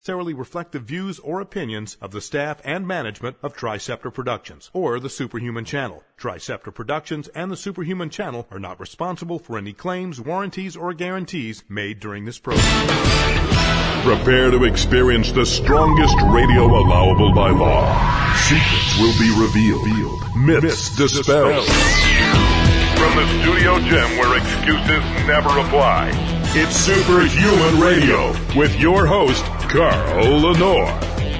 necessarily reflect the views or opinions of the staff and management of Triceptor Productions or the Superhuman Channel. Triceptor Productions and the Superhuman Channel are not responsible for any claims, warranties, or guarantees made during this program. Prepare to experience the strongest radio allowable by law. Secrets will be revealed. Myths dispelled. From the studio gym where excuses never apply. It's Superhuman Radio with your host, Carl Lenore.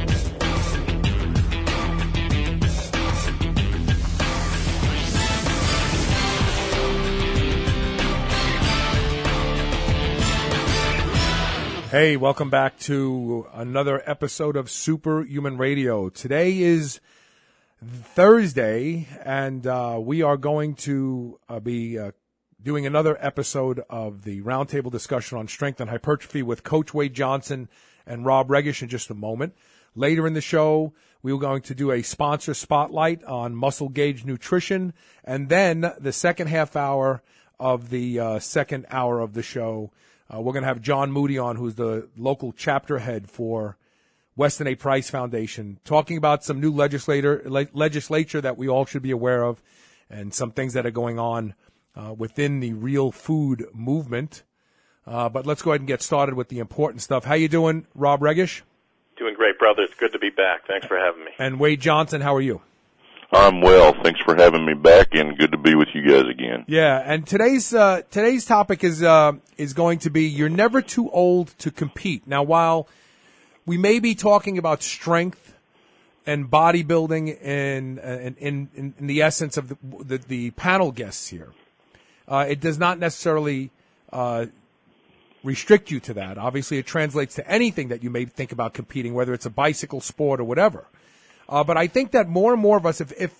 Hey, welcome back to another episode of Superhuman Radio. Today is Thursday, and we are going to be doing another episode of the roundtable discussion on strength and hypertrophy with Coach Wade Johnson and Rob Regish in just a moment. Later in the show, we are going to do a sponsor spotlight on Muscle Gauge Nutrition, and then the second half hour of the second hour of the show, we're going to have John Moody on, who's the local chapter head for Weston A. Price Foundation, talking about some new legislature that we all should be aware of and some things that are going on within the real food movement. But let's go ahead and get started with the important stuff. How you doing, Rob Regish? Doing great, brother. It's good to be back. Thanks for having me. And Wade Johnson, how are you? I'm well. Thanks for having me back, and good to be with you guys again. Yeah, and today's topic is going to be you're never too old to compete. Now, while we may be talking about strength and bodybuilding in the essence of the panel guests here, it does not necessarily restrict you to that. Obviously, it translates to anything that you may think about competing, whether it's a bicycle sport or whatever. But I think that more and more of us, if the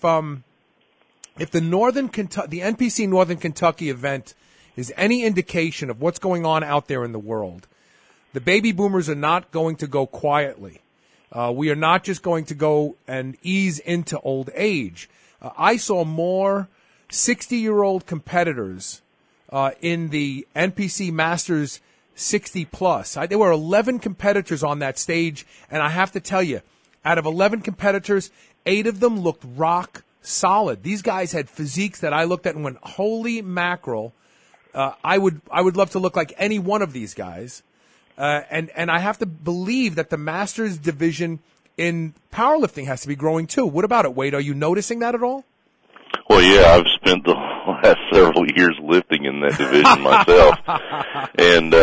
NPC Northern Kentucky event is any indication of what's going on out there in the world, the baby boomers are not going to go quietly. We are not just going to go and ease into old age. I saw more 60-year-old competitors in the NPC Masters 60 plus. There were 11 competitors on that stage, and I have to tell you, out of 11 competitors, 8 of them looked rock solid. These guys had physiques that I looked at and went, holy mackerel, I would love to look like any one of these guys. And I have to believe that the Masters division in powerlifting has to be growing too. What about it, Wade? Are you noticing that at all? Well, yeah, I've spent the last several years lifting in that division myself, and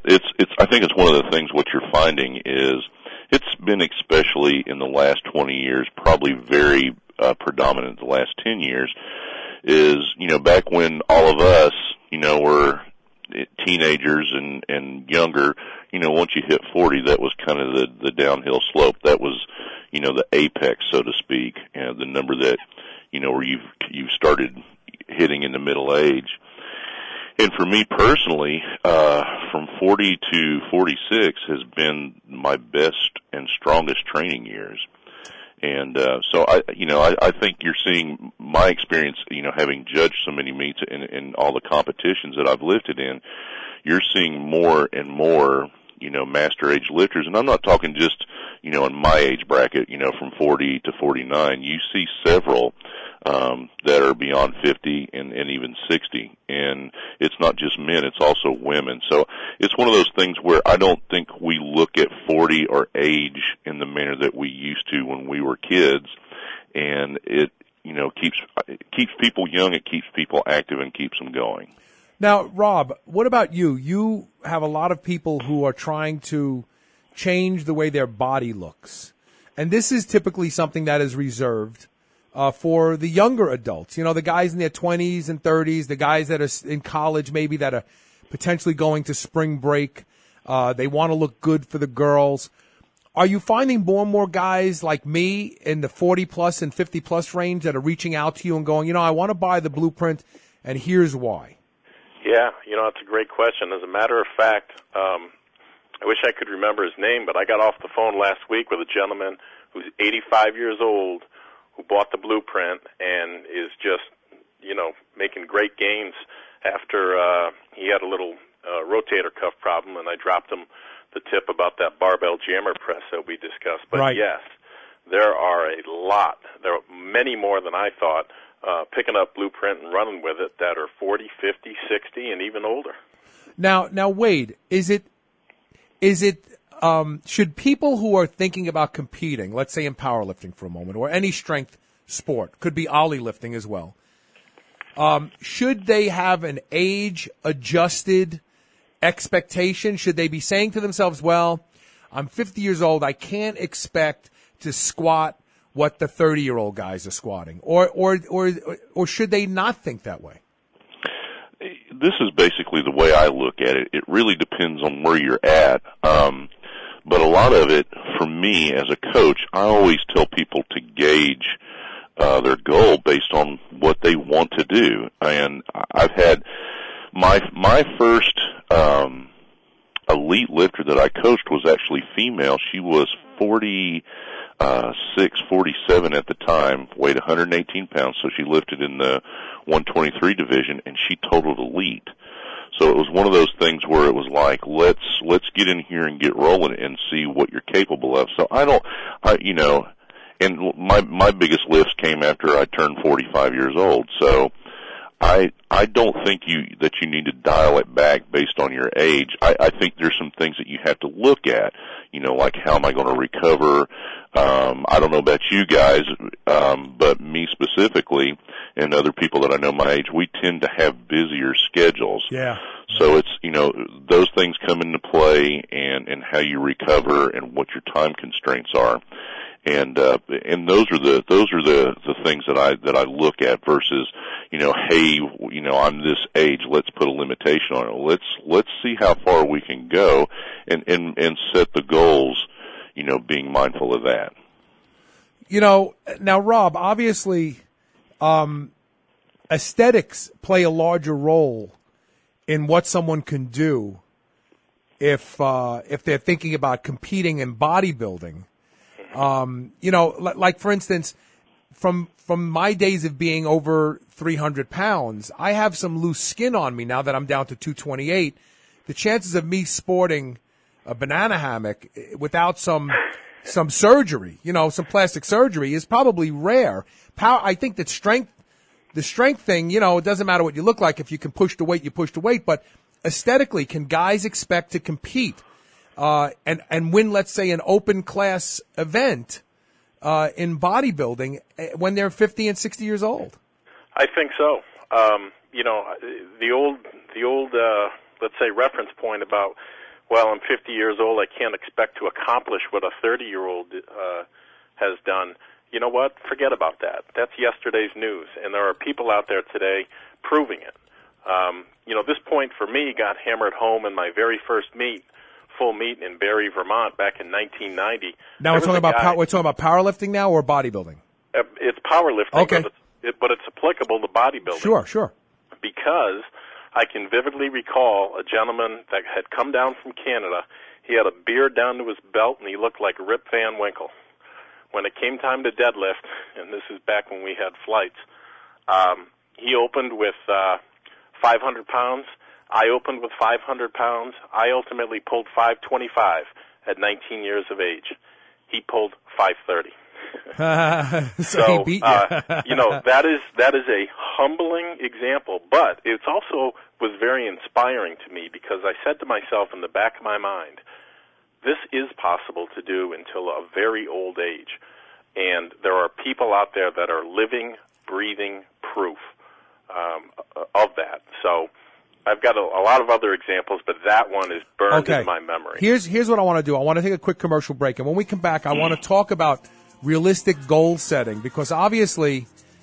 I think it's one of the things what you're finding is it's been especially in the last 20 years, probably very predominant the last 10 years, is, back when all of us, were teenagers and younger, once you hit 40, that was kind of the downhill slope. That was, the apex, so to speak, the number that, where you've started hitting in the middle age. And for me personally, from 40 to 46 has been my best and strongest training years. And so I think you're seeing my experience, having judged so many meets in all the competitions that I've lifted in, you're seeing more and more, master age lifters. And I'm not talking just, in my age bracket, from 40 to 49. You see several that are beyond 50 and even 60. And it's not just men, it's also women. So it's one of those things where I don't think we look at 40 or age in the manner that we used to when we were kids. And it, keeps people young, it keeps people active and keeps them going. Now, Rob, what about you? You have a lot of people who are trying to change the way their body looks. And this is typically something that is reserved for the younger adults, the guys in their 20s and 30s, the guys that are in college maybe that are potentially going to spring break. They want to look good for the girls. Are you finding more and more guys like me in the 40-plus and 50-plus range that are reaching out to you and going, I want to buy the blueprint, and here's why? Yeah, that's a great question. As a matter of fact, I wish I could remember his name, but I got off the phone last week with a gentleman who's 85 years old who bought the blueprint and is just, making great gains after he had a little rotator cuff problem, and I dropped him the tip about that barbell jammer press that we discussed. But right. yes, there are a lot. There are many more than I thought picking up Blueprint and running with it that are 40, 50, 60, and even older. Now, Wade, should people who are thinking about competing, let's say in powerlifting for a moment, or any strength sport, could be ollie lifting as well, should they have an age-adjusted expectation? Should they be saying to themselves, well, I'm 50 years old, I can't expect to squat what the 30-year-old guys are squatting? Or should they not think that way? This is basically the way I look at it. It really depends on where you're at. But a lot of it, for me as a coach, I always tell people to gauge their goal based on what they want to do. And I've had my first elite lifter that I coached was actually female. She was 46, 47 at the time, weighed 118 pounds, so she lifted in the 123 division, and she totaled elite. So it was one of those things where it was like, let's get in here and get rolling and see what you're capable of. So and my biggest lifts came after I turned 45 years old. So I don't think that you need to dial it back based on your age. I think there's some things that you have to look at, like how am I going to recover? I don't know about you guys, but me specifically and other people that I know my age, we tend to have busier schedules. Yeah. So it's, those things come into play and how you recover and what your time constraints are. And those are the things that I look at versus, hey, I'm this age, let's put a limitation on it. Let's see how far we can go and set the goals, being mindful of that. Now, Rob, obviously, aesthetics play a larger role in what someone can do if they're thinking about competing in bodybuilding. Like for instance, from my days of being over 300 pounds, I have some loose skin on me now that I'm down to 228. The chances of me sporting a banana hammock without some surgery, some plastic surgery, is probably rare. I think that the strength thing, it doesn't matter what you look like. If you can push the weight, you push the weight. But aesthetically, can guys expect to compete and win, let's say, an open class event in bodybuilding when they're 50 and 60 years old? I think so. The old let's say reference point about, well, I'm 50 years old, I can't expect to accomplish what a 30-year-old has done. You know what? Forget about that. That's yesterday's news, and there are people out there today proving it. This point for me got hammered home in my very first full meet in Barrie, Vermont, back in 1990. Now we're talking about powerlifting now or bodybuilding? It's powerlifting, okay. but it's applicable to bodybuilding. Sure. Because I can vividly recall a gentleman that had come down from Canada. He had a beard down to his belt, and he looked like Rip Van Winkle. When it came time to deadlift, and this is back when we had flights, he opened with 500 pounds. I opened with 500 pounds. I ultimately pulled 525 at 19 years of age. He pulled 530. So he beat you. that is a humbling example, but it also was very inspiring to me because I said to myself in the back of my mind, this is possible to do until a very old age. And there are people out there that are living, breathing proof of that. So I've got a lot of other examples, but that one is burned in my memory. Here's what I want to do. I want to take a quick commercial break. And when we come back, I want to talk about realistic goal setting, because obviously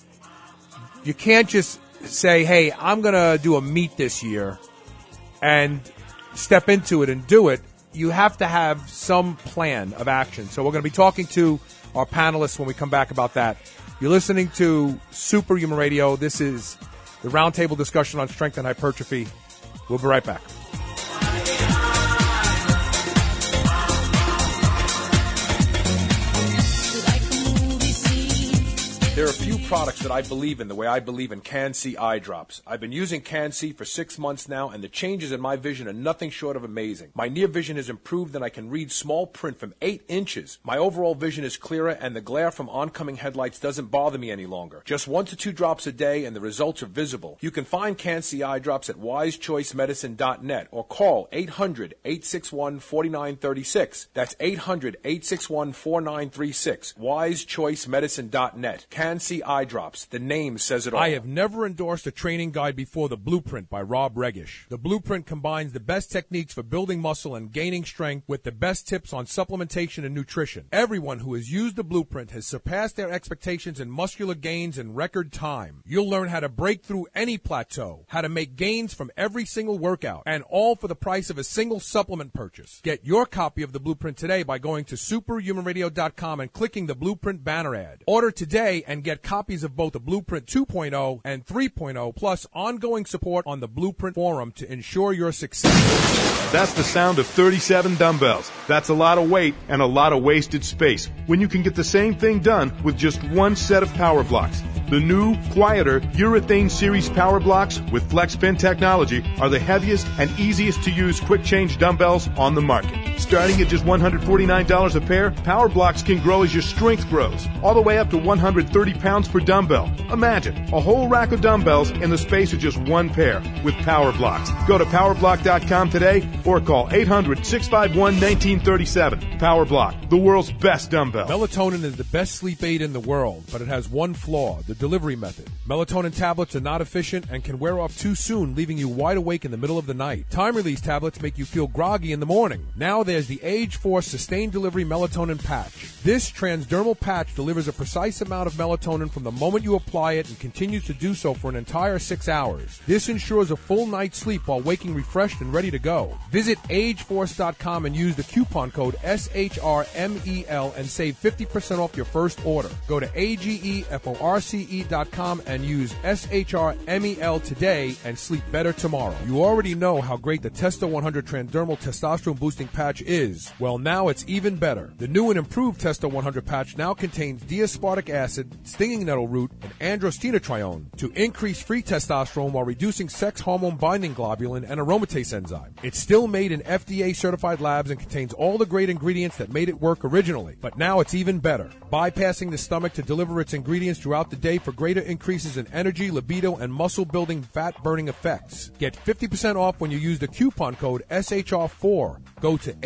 you can't just say, hey, I'm going to do a meet this year and step into it and do it. You have to have some plan of action. So we're going to be talking to our panelists when we come back about that. You're listening to Superhuman Radio. This is the roundtable discussion on strength and hypertrophy. We'll be right back. There are few few products that I believe in the way I believe in Can-C eye drops. I've been using Can-C for 6 months now, and the changes in my vision are nothing short of amazing. My near vision has improved, and I can read small print from 8 inches. My overall vision is clearer, and the glare from oncoming headlights doesn't bother me any longer. Just 1 to 2 drops a day, and the results are visible. You can find Can-C eye drops at wisechoicemedicine.net or call 800-861-4936. That's 800-861-4936. wisechoicemedicine.net. Can-C eye drops. The name says it all. I have never endorsed a training guide before The Blueprint by Rob Regish. The Blueprint combines the best techniques for building muscle and gaining strength with the best tips on supplementation and nutrition. Everyone who has used The Blueprint has surpassed their expectations in muscular gains in record time. You'll learn how to break through any plateau, how to make gains from every single workout, and all for the price of a single supplement purchase. Get your copy of The Blueprint today by going to superhumanradio.com and clicking the Blueprint banner ad. Order today and get copies of both the Blueprint 2.0 and 3.0, plus ongoing support on the Blueprint forum to ensure your success. That's the sound of 37 dumbbells. That's a lot of weight and a lot of wasted space when you can get the same thing done with just one set of power blocks. The new, quieter Urethane Series Power Blocks with FlexPin technology are the heaviest and easiest to use quick change dumbbells on the market. Starting at just $149 a pair, Power Blocks can grow as your strength grows, all the way up to 130 pounds per dumbbell. Imagine a whole rack of dumbbells in the space of just one pair with Power Blocks. Go to PowerBlock.com today or call 800-651-1937. Power Block, the world's best dumbbell. Melatonin is the best sleep aid in the world, but it has one flaw, the delivery method. Melatonin tablets are not efficient and can wear off too soon, leaving you wide awake in the middle of the night. Time-release tablets make you feel groggy in the morning. Now there's the Age Force Sustained Delivery Melatonin Patch. This transdermal patch delivers a precise amount of melatonin from the moment you apply it and continues to do so for an entire 6 hours. This ensures a full night's sleep while waking refreshed and ready to go. Visit ageforce.com and use the coupon code SHRMEL and save 50% off your first order. Go to ageforce.com and use SHRMEL today and sleep better tomorrow. You already know how great the Testo 100 Transdermal Testosterone Boosting Patch is. Well, now it's even better. The new and improved Testo 100 patch now contains D-aspartic acid, stinging nettle root, and androstenedione to increase free testosterone while reducing sex hormone binding globulin and aromatase enzyme. It's still made in FDA-certified labs and contains all the great ingredients that made it work originally. But now it's even better, bypassing the stomach to deliver its ingredients throughout the day for greater increases in energy, libido, and muscle-building, fat-burning effects. Get 50% off when you use the coupon code SHR4. Go to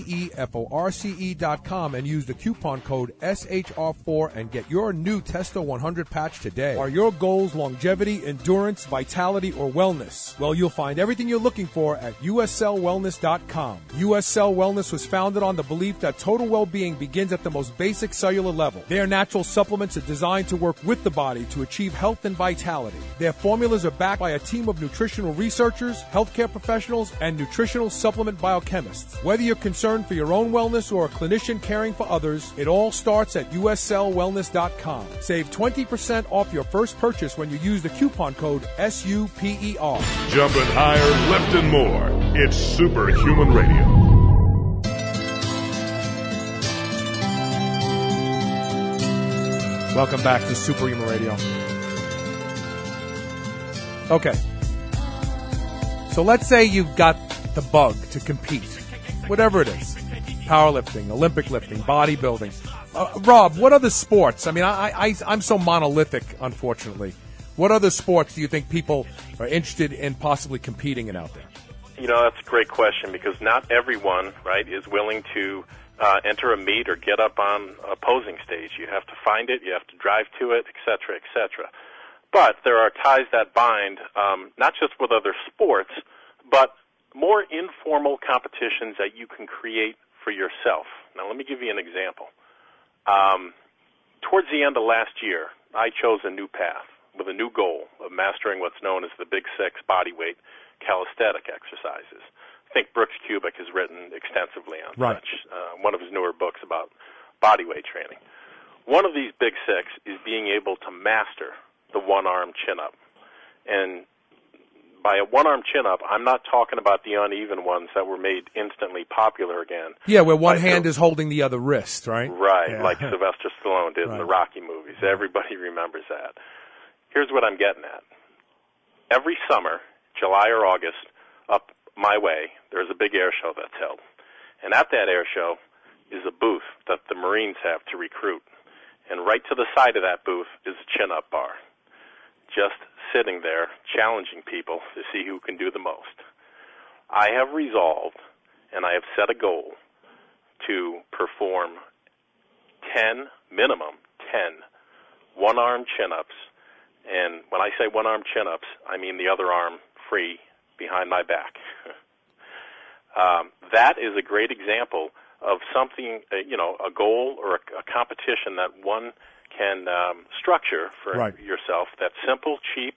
ageforce.com and use the coupon code SHR4 and get your new Testo 100 patch today. Are your goals longevity, endurance, vitality, or wellness? Well, you'll find everything you're looking for at USCellWellness.com. US Cell Wellness was founded on the belief that total well-being begins at the most basic cellular level. Their natural supplements are designed to work with the body to achieve health and vitality. Their formulas are backed by a team of nutritional researchers, healthcare professionals, and nutritional supplement biochemists. Whether you're concerned for your own wellness or a clinician caring for others, it all starts at USCellWellness.com. Save 20% off your first purchase when you use the coupon code SUPER. Jumping higher, lifting more. It's Superhuman Radio. Welcome back to Superhuman Radio. Okay. So let's say you've got the bug to compete. Whatever it is. Powerlifting, Olympic lifting, bodybuilding. Rob, what other sports? I mean, I'm so monolithic, unfortunately. What other sports do you think people are interested in possibly competing in out there? You know, that's a great question because not everyone, right, is willing to enter a meet or get up on a posing stage. You have to find it, you have to drive to it, et cetera, et cetera. But there are ties that bind, not just with other sports, but more informal competitions that you can create for yourself. Now, let me give you an example. Towards the end of last year, I chose a new path with a new goal of mastering what's known as the Big Six bodyweight calisthenic exercises. I think Brooks Kubik has written extensively on such, one of his newer books about bodyweight training. One of these Big Six is being able to master the one-arm chin-up. And by a one-arm chin-up, I'm not talking about the uneven ones that were made instantly popular again. Yeah, where one hand is holding the other wrist, right? Right, like Sylvester Stallone did in the Rocky movies. so everybody remembers that. Here's what I'm getting at. Every summer, July or August, up my way, there's a big air show that's held. And at that air show is a booth that the Marines have to recruit. And right to the side of that booth is a chin-up bar, just sitting there challenging people to see who can do the most. I have resolved, and I have set a goal, to perform 10, minimum 10, one-arm chin-ups. And when I say one-arm chin-ups, I mean the other arm free behind my back. That is a great example of something, a goal or a competition that one can structure for yourself that's simple, cheap,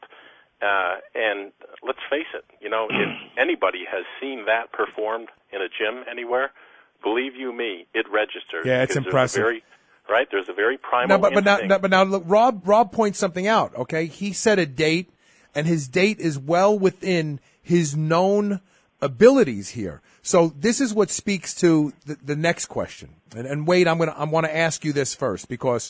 and let's face it, if anybody has seen that performed in a gym anywhere, believe you me, it registers. Yeah, it's impressive. There's a very primal instinct. But now, look, Rob points something out, okay? He set a date, and his date is well within his known abilities here. So this is what speaks to the next question. And Wade, I want to ask you this first because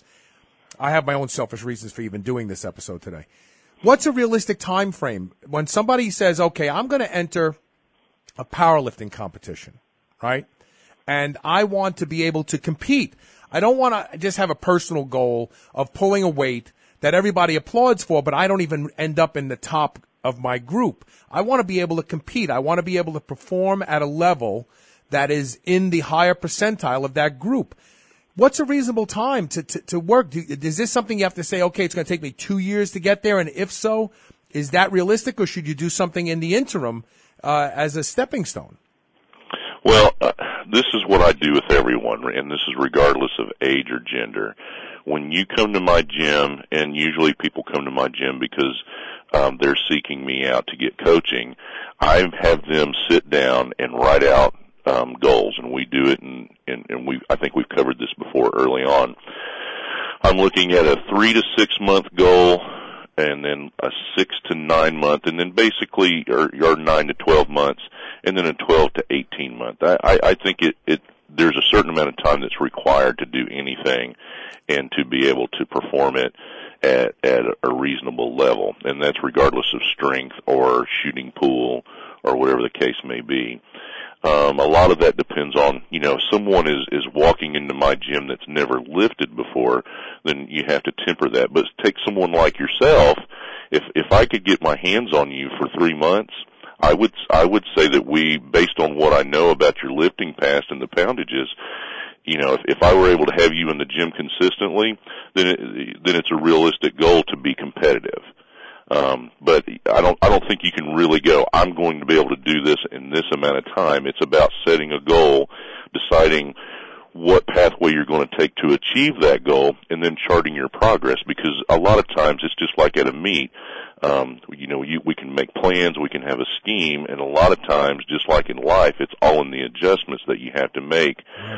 I have my own selfish reasons for even doing this episode today. What's a realistic time frame when somebody says, okay, I'm going to enter a powerlifting competition, right? And I want to be able to compete. I don't want to just have a personal goal of pulling a weight that everybody applauds for, but I don't even end up in the top of my group. I want to be able to compete. I want to be able to perform at a level that is in the higher percentile of that group. What's a reasonable time to work? Is this something you have to say, okay, it's going to take me 2 years to get there? And if so, is that realistic, or should you do something in the interim as a stepping stone? Well, this is what I do with everyone, and this is regardless of age or gender. When you come to my gym, and usually people come to my gym because they're seeking me out to get coaching, I have them sit down and write out goals, and we do it, and I think we've covered this before early on. I'm looking at a 3 to 6 month goal, and then a 6 to 9 month, and then basically or 9 to 12 months, and then a 12 to 18 month. I think there's a certain amount of time that's required to do anything and to be able to perform it at a reasonable level, and that's regardless of strength or shooting pool or whatever the case may be. A lot of that depends on, if someone is walking into my gym that's never lifted before, then you have to temper that. But take someone like yourself. If I could get my hands on you for 3 months, I would say that based on what I know about your lifting past and the poundages, if I were able to have you in the gym consistently, then it's a realistic goal to be competitive. But I don't think you can really go, I'm going to be able to do this in this amount of time. It's about setting a goal, deciding what pathway you're going to take to achieve that goal, and then charting your progress, because a lot of times it's just like at a meet. We can make plans, we can have a scheme, and a lot of times, just like in life, it's all in the adjustments that you have to make,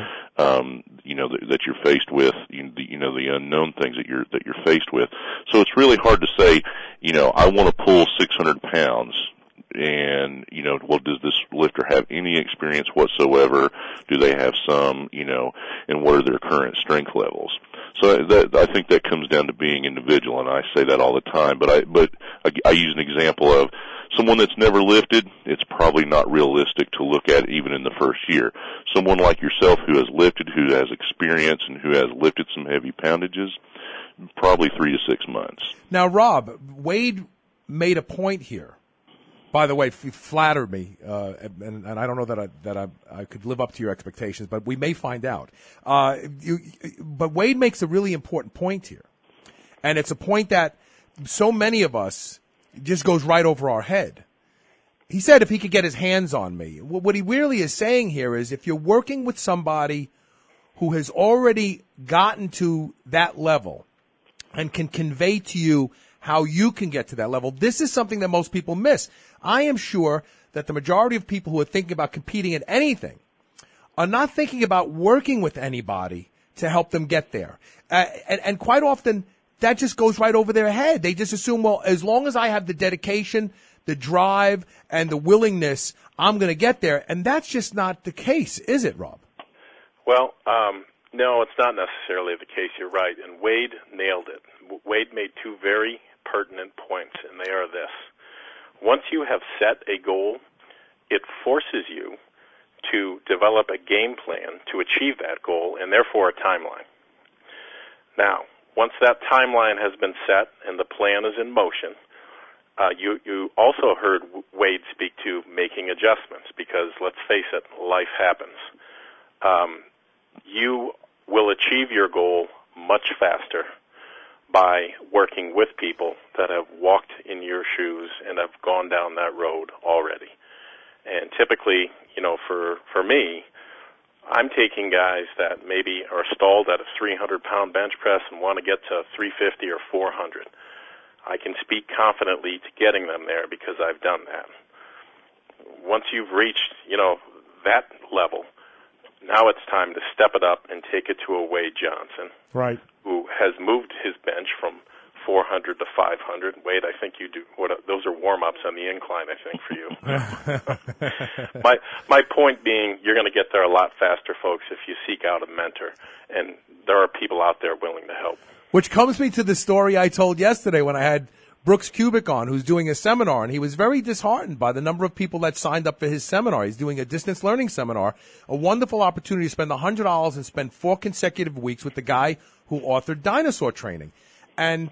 that you're faced with, the unknown things that you're faced with. So it's really hard to say, I want to pull 600 pounds, and, does this lifter have any experience whatsoever? Do they have some, and what are their current strength levels? So I think that comes down to being individual, and I say that all the time. But I use an example of someone that's never lifted. It's probably not realistic to look at even in the first year. Someone like yourself who has lifted, who has experience, and who has lifted some heavy poundages, probably 3 to 6 months. Now, Rob, Wade made a point here. By the way, he flattered me, and I don't know that I could live up to your expectations, but we may find out. But Wade makes a really important point here, and it's a point that so many of us just goes right over our head. He said if he could get his hands on me. What he really is saying here is if you're working with somebody who has already gotten to that level and can convey to you how you can get to that level, this is something that most people miss. I am sure that the majority of people who are thinking about competing at anything are not thinking about working with anybody to help them get there. And quite often, that just goes right over their head. They just assume, well, as long as I have the dedication, the drive, and the willingness, I'm going to get there. And that's just not the case, is it, Rob? Well, No, it's not necessarily the case. You're right. And Wade nailed it. Wade made two very pertinent points, and they are this. Once you have set a goal, it forces you to develop a game plan to achieve that goal, and therefore a timeline. Now, once that timeline has been set and the plan is in motion, you also heard Wade speak to making adjustments because, let's face it, life happens. You will achieve your goal much faster by working with people that have walked in your shoes and have gone down that road already. And typically, for me, I'm taking guys that maybe are stalled at a 300-pound bench press and want to get to 350 or 400. I can speak confidently to getting them there because I've done that. Once you've reached, that level, now it's time to step it up and take it to a Wade Johnson, right, who has moved his bench from 400 to 500. Wade, I think you do. Those are warm-ups on the incline, I think, for you. My point being, you're going to get there a lot faster, folks, if you seek out a mentor, and there are people out there willing to help. Which comes me to the story I told yesterday when I had Brooks Kubik on, who's doing a seminar, and he was very disheartened by the number of people that signed up for his seminar. He's doing a distance learning seminar, a wonderful opportunity to spend $100 and spend 4 consecutive weeks with the guy who authored Dinosaur Training. And,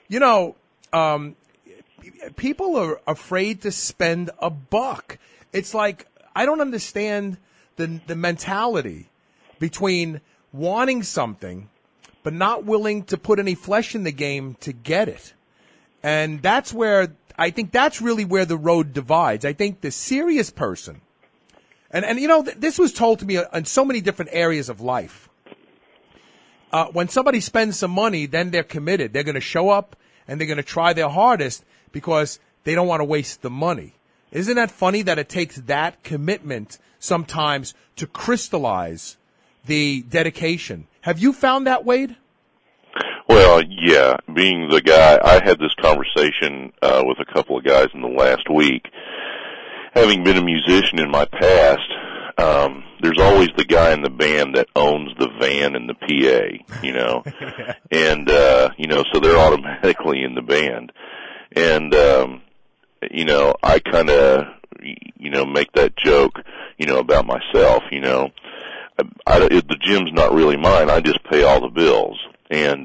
people are afraid to spend $1. It's like, I don't understand the mentality between wanting something but not willing to put any flesh in the game to get it. And that's where, I think that's really where the road divides. I think the serious person, and this was told to me in so many different areas of life. When somebody spends some money, then they're committed. They're going to show up and they're going to try their hardest because they don't want to waste the money. Isn't that funny that it takes that commitment sometimes to crystallize the dedication? Have you found that, Wade? Well, yeah. Being the guy, I had this conversation with a couple of guys in the last week. Having been a musician in my past, there's always the guy in the band that owns the van and the PA, and, so they're automatically in the band. And, I kind of, make that joke, about myself, the gym's not really mine. I just pay all the bills. And,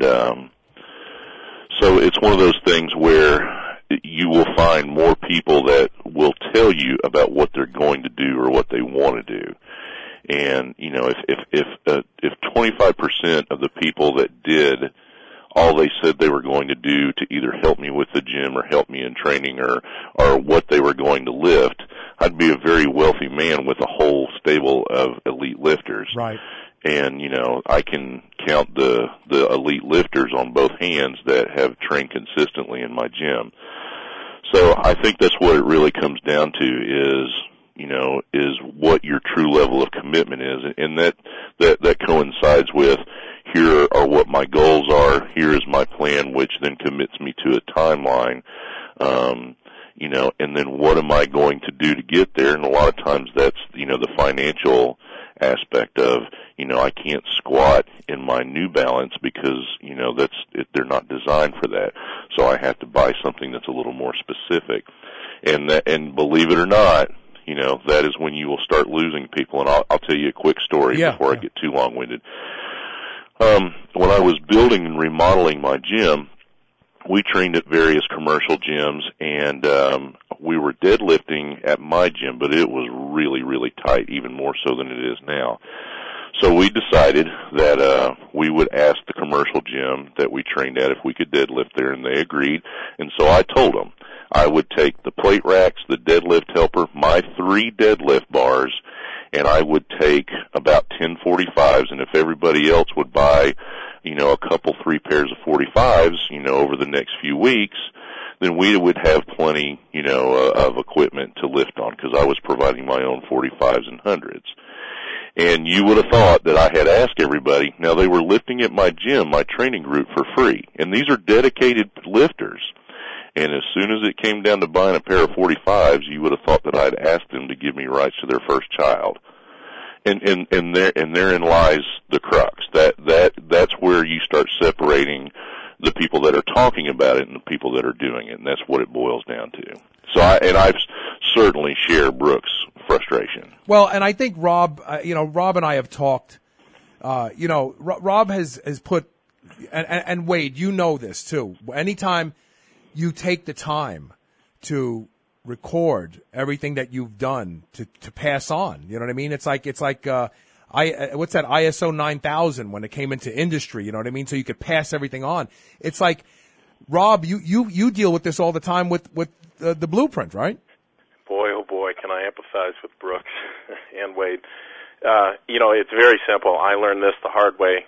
so it's one of those things where you will find more people that will tell you about what they're going to do or what they want to do. And, if 25% of the people that did all they said they were going to do to either help me with the gym or help me in training or what they were going to lift, I'd be a very wealthy man with a whole stable of elite lifters. Right. And, I can count the elite lifters on both hands that have trained consistently in my gym. So I think that's what it really comes down to is what your true level of commitment is. And that coincides with, here are what my goals are, here is my plan, which then commits me to a timeline, and then what am I going to do to get there? And a lot of times that's, the financial aspect of, I can't squat in my New Balance because, they're not designed for that. So I have to buy something that's a little more specific. And believe it or not, that is when you will start losing people. And I'll tell you a quick story before I get too long-winded. When I was building and remodeling my gym, we trained at various commercial gyms, and we were deadlifting at my gym, but it was really, really tight, even more so than it is now. So we decided that we would ask the commercial gym that we trained at if we could deadlift there, and they agreed. And so I told them I would take the plate racks, the deadlift helper, my 3 deadlift bars, and I would take about 10 45s, and if everybody else would buy, a couple, 3 pairs of 45s, over the next few weeks, then we would have plenty, of equipment to lift on, because I was providing my own 45s and 100s. And you would have thought that I had asked everybody. Now, they were lifting at my gym, my training group, for free, and these are dedicated lifters. And as soon as it came down to buying a pair of 45s, you would have thought that I'd asked them to give me rights to their first child. And therein lies the crux. That's where you start separating the people that are talking about it and the people that are doing it, and that's what it boils down to. So I certainly share Brooks' frustration. Well, and I think Rob, Rob and I have talked. Rob has put, and Wade, you know this too. Anytime you take the time to record everything that you've done to pass on, you know what I mean? It's like what's that ISO 9000 when it came into industry, you know what I mean? So you could pass everything on. It's like, Rob, you deal with this all the time with the blueprint, right? Boy, oh boy, can I empathize with Brooks and Wade. It's very simple. I learned this the hard way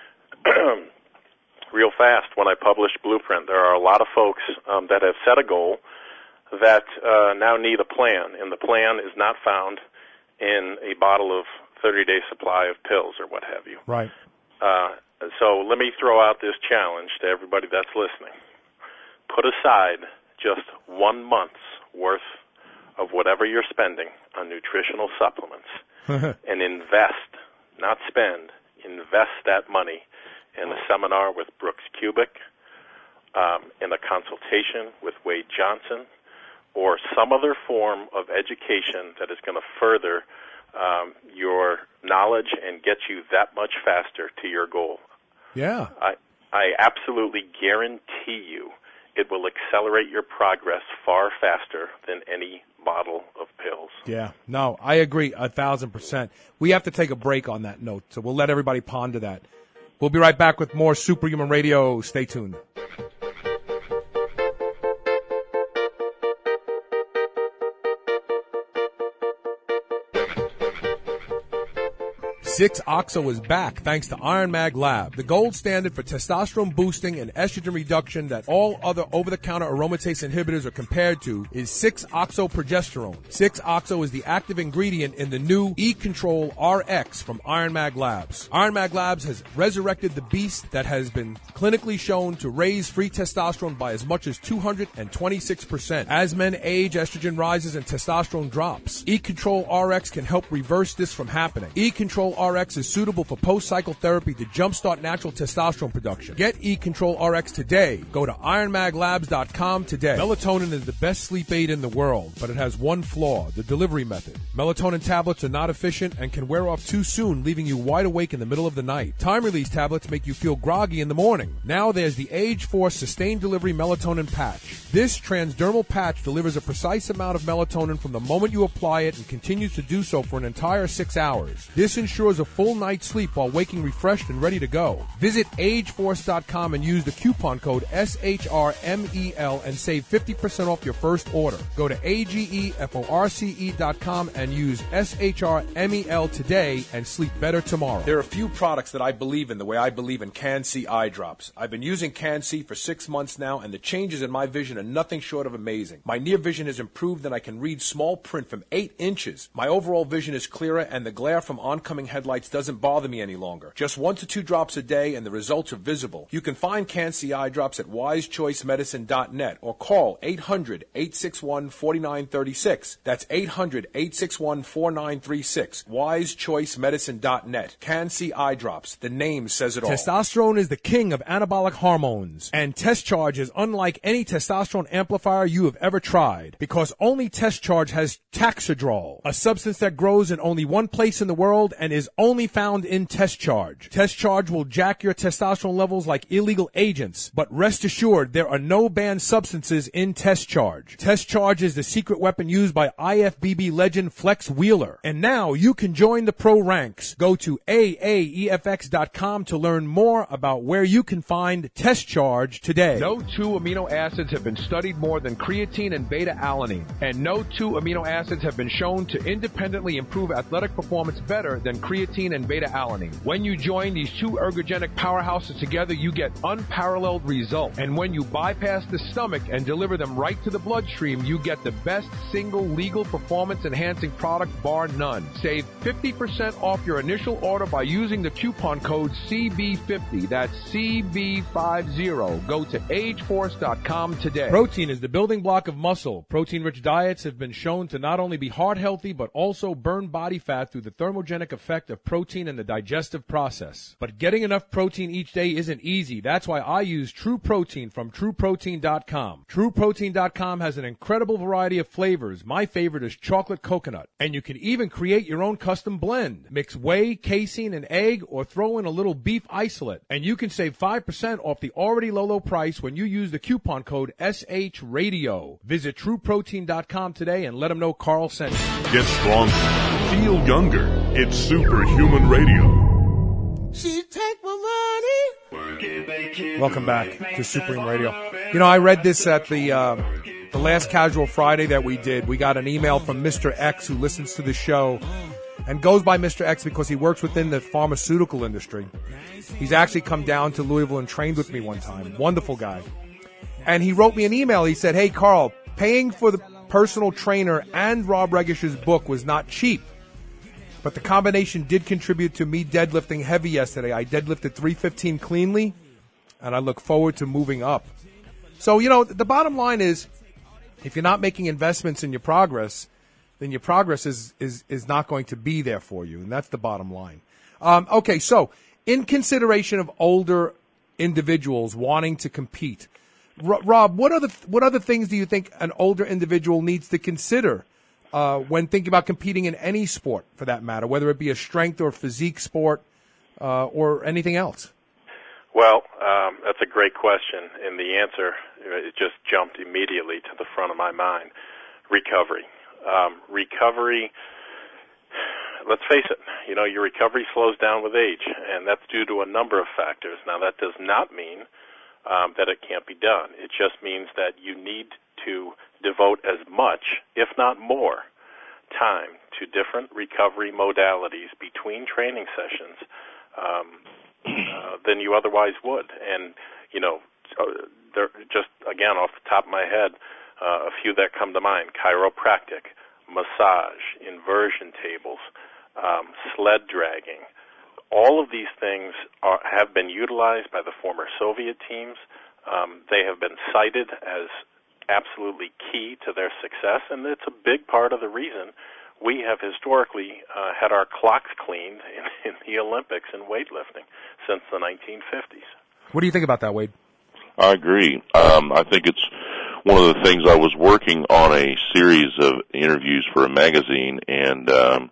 real fast when I published Blueprint. There are a lot of folks that have set a goal that now need a plan, and the plan is not found in a bottle of 30-day supply of pills or what have you. Right. So let me throw out this challenge to everybody that's listening. Put aside just 1 month's worth of whatever you're spending on nutritional supplements and invest, not spend, invest that money in a seminar with Brooks Kubik, in a consultation with Wade Johnson, or some other form of education that is going to further your knowledge and get you that much faster to your goal. Yeah. I absolutely guarantee you it will accelerate your progress far faster than any bottle of pills. Yeah. No, I agree 1,000%. We have to take a break on that note, so we'll let everybody ponder that. We'll be right back with more Superhuman Radio. Stay tuned. Six-Oxo is back thanks to Iron Mag Lab, the gold standard for testosterone boosting and estrogen reduction that all other over-the-counter aromatase inhibitors are compared to is 6-Oxo Progesterone. 6-Oxo is the active ingredient in the new E-Control RX from Iron Mag Labs. Iron Mag Labs has resurrected the beast that has been clinically shown to raise free testosterone by as much as 226%. As men age, estrogen rises and testosterone drops. E-Control RX can help reverse this from happening. E-Control RX is suitable for post-cycle therapy to jumpstart natural testosterone production. Get E-Control RX today. Go to ironmaglabs.com today. Melatonin is the best sleep aid in the world, but it has one flaw, the delivery method. Melatonin tablets are not efficient and can wear off too soon, leaving you wide awake in the middle of the night. Time-release tablets make you feel groggy in the morning. Now there's the Age Force Sustained Delivery Melatonin Patch. This transdermal patch delivers a precise amount of melatonin from the moment you apply it and continues to do so for an entire 6 hours. This ensures a full night's sleep while waking refreshed and ready to go. Visit ageforce.com and use the coupon code SHRMEL and save 50% off your first order. Go to ageforce.com and use SHRMEL today and sleep better tomorrow. There are a few products that I believe in the way I believe in Can-C eye drops. I've been using Can-C for 6 months now, and the changes in my vision are nothing short of amazing. My near vision has improved and I can read small print from 8 inches. My overall vision is clearer and the glare from oncoming headlights doesn't bother me any longer. Just 1 to 2 drops a day and the results are visible. You can find Can-C eye drops at wisechoicemedicine.net or call 800-861-4936. That's 800-861-4936. wisechoicemedicine.net. Can-C eye drops. The name says it all. Testosterone is the king of anabolic hormones, and Test Charge is unlike any testosterone amplifier you have ever tried, because only Test Charge has Taxidrol, a substance that grows in only one place in the world and is only found in Test Charge. Test Charge will jack your testosterone levels like illegal agents, but rest assured there are no banned substances in Test Charge. Test Charge is the secret weapon used by IFBB legend Flex Wheeler. And now you can join the pro ranks. Go to AAEFX.com to learn more about where you can find Test Charge today. No 2 amino acids have been studied more than creatine and beta-alanine, and no 2 amino acids have been shown to independently improve athletic performance better than creatine creatine and beta-alanine. When you join these two ergogenic powerhouses together, you get unparalleled results. And when you bypass the stomach and deliver them right to the bloodstream, you get the best single legal performance-enhancing product, bar none. Save 50% off your initial order by using the coupon code CB50. That's CB50. Go to ageforce.com today. Protein is the building block of muscle. Protein-rich diets have been shown to not only be heart healthy, but also burn body fat through the thermogenic effect of protein in the digestive process. But getting enough protein each day isn't easy. That's why I use True Protein from TrueProtein.com. TrueProtein.com has an incredible variety of flavors. My favorite is chocolate coconut. And you can even create your own custom blend. Mix whey, casein, and egg, or throw in a little beef isolate. And you can save 5% off the already low price when you use the coupon code SHRadio. Visit TrueProtein.com today and let them know Carl sent you. Get stronger. Feel younger. It's Superhuman Radio. She take my money. Welcome back to Superhuman Radio. You know, I read this at the last Casual Friday that we did. We got an email from Mr. X, who listens to the show and goes by Mr. X because he works within the pharmaceutical industry. He's actually come down to Louisville and trained with me one time. Wonderful guy. And he wrote me an email. He said, "Hey, Carl, paying for the personal trainer and Rob Regish's book was not cheap, but the combination did contribute to me deadlifting heavy yesterday. I deadlifted 315 cleanly, and I look forward to moving up." So, you know, the bottom line is, if you're not making investments in your progress, then your progress is not going to be there for you, and that's the bottom line. Okay, so in consideration of older individuals wanting to compete, Rob, what other things do you think an older individual needs to consider when thinking about competing in any sport, for that matter, whether it be a strength or physique sport or anything else? Well, that's a great question, and the answer, it just jumped immediately to the front of my mind. Recovery. Recovery, let's face it, you know, your recovery slows down with age, and that's due to a number of factors. Now, that does not mean that it can't be done. It just means that you need to devote as much, if not more, time to different recovery modalities between training sessions than you otherwise would. And, you know, there, just, again, off the top of my head, a few that come to mind: chiropractic, massage, inversion tables, sled dragging. All of these things have been utilized by the former Soviet teams. They have been cited as absolutely key to their success, and it's a big part of the reason we have historically had our clocks cleaned in the Olympics in weightlifting since the 1950s. What do you think about that, Wade? I agree. I think it's one of the things. I was working on a series of interviews for a magazine, and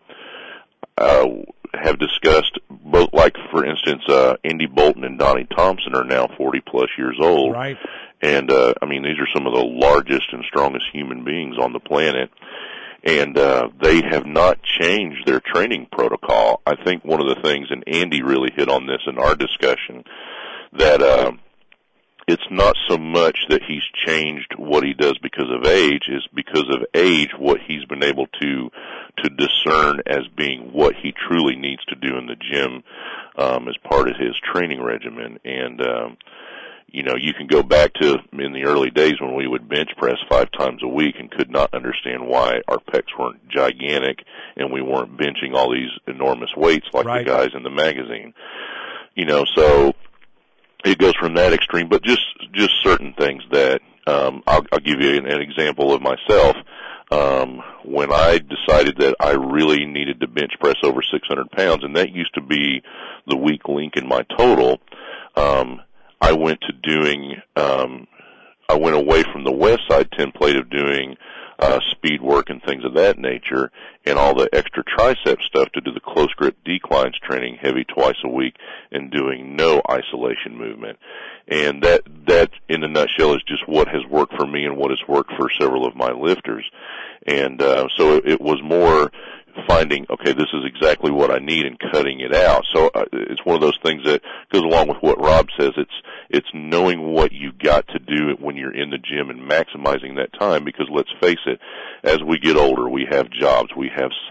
have discussed both, like, for instance, Indy Bolton and Donnie Thompson are now 40-plus years old. Right. And, I mean, these are some of the largest and strongest human beings on the planet. And they have not changed their training protocol. I think one of the things, and Andy really hit on this in our discussion, that it's not so much that he's changed what he does because of age, is because of age what he's been able to discern as being what he truly needs to do in the gym as part of his training regimen. And you know, you can go back to in the early days when we would bench press 5 times a week and could not understand why our pecs weren't gigantic and we weren't benching all these enormous weights like right. the guys in the magazine. You know, so it goes from that extreme, but just certain things that I'll give you an example of myself. When I decided that I really needed to bench press over 600 pounds, and that used to be the weak link in my total, I went to doing, I went away from the West Side template of doing speed work and things of that nature, and all the extra tricep stuff to do the close grip declines training heavy twice a week and doing no isolation movement. And that in a nutshell is just what has worked for me and what has worked for several of my lifters. And so it was more finding, okay, this is exactly what I need and cutting it out. So it's one of those things that goes along with what Rob says. It's knowing what you got to do when you're in the gym and maximizing that time, because let's face it, as we get older, we have jobs, we have side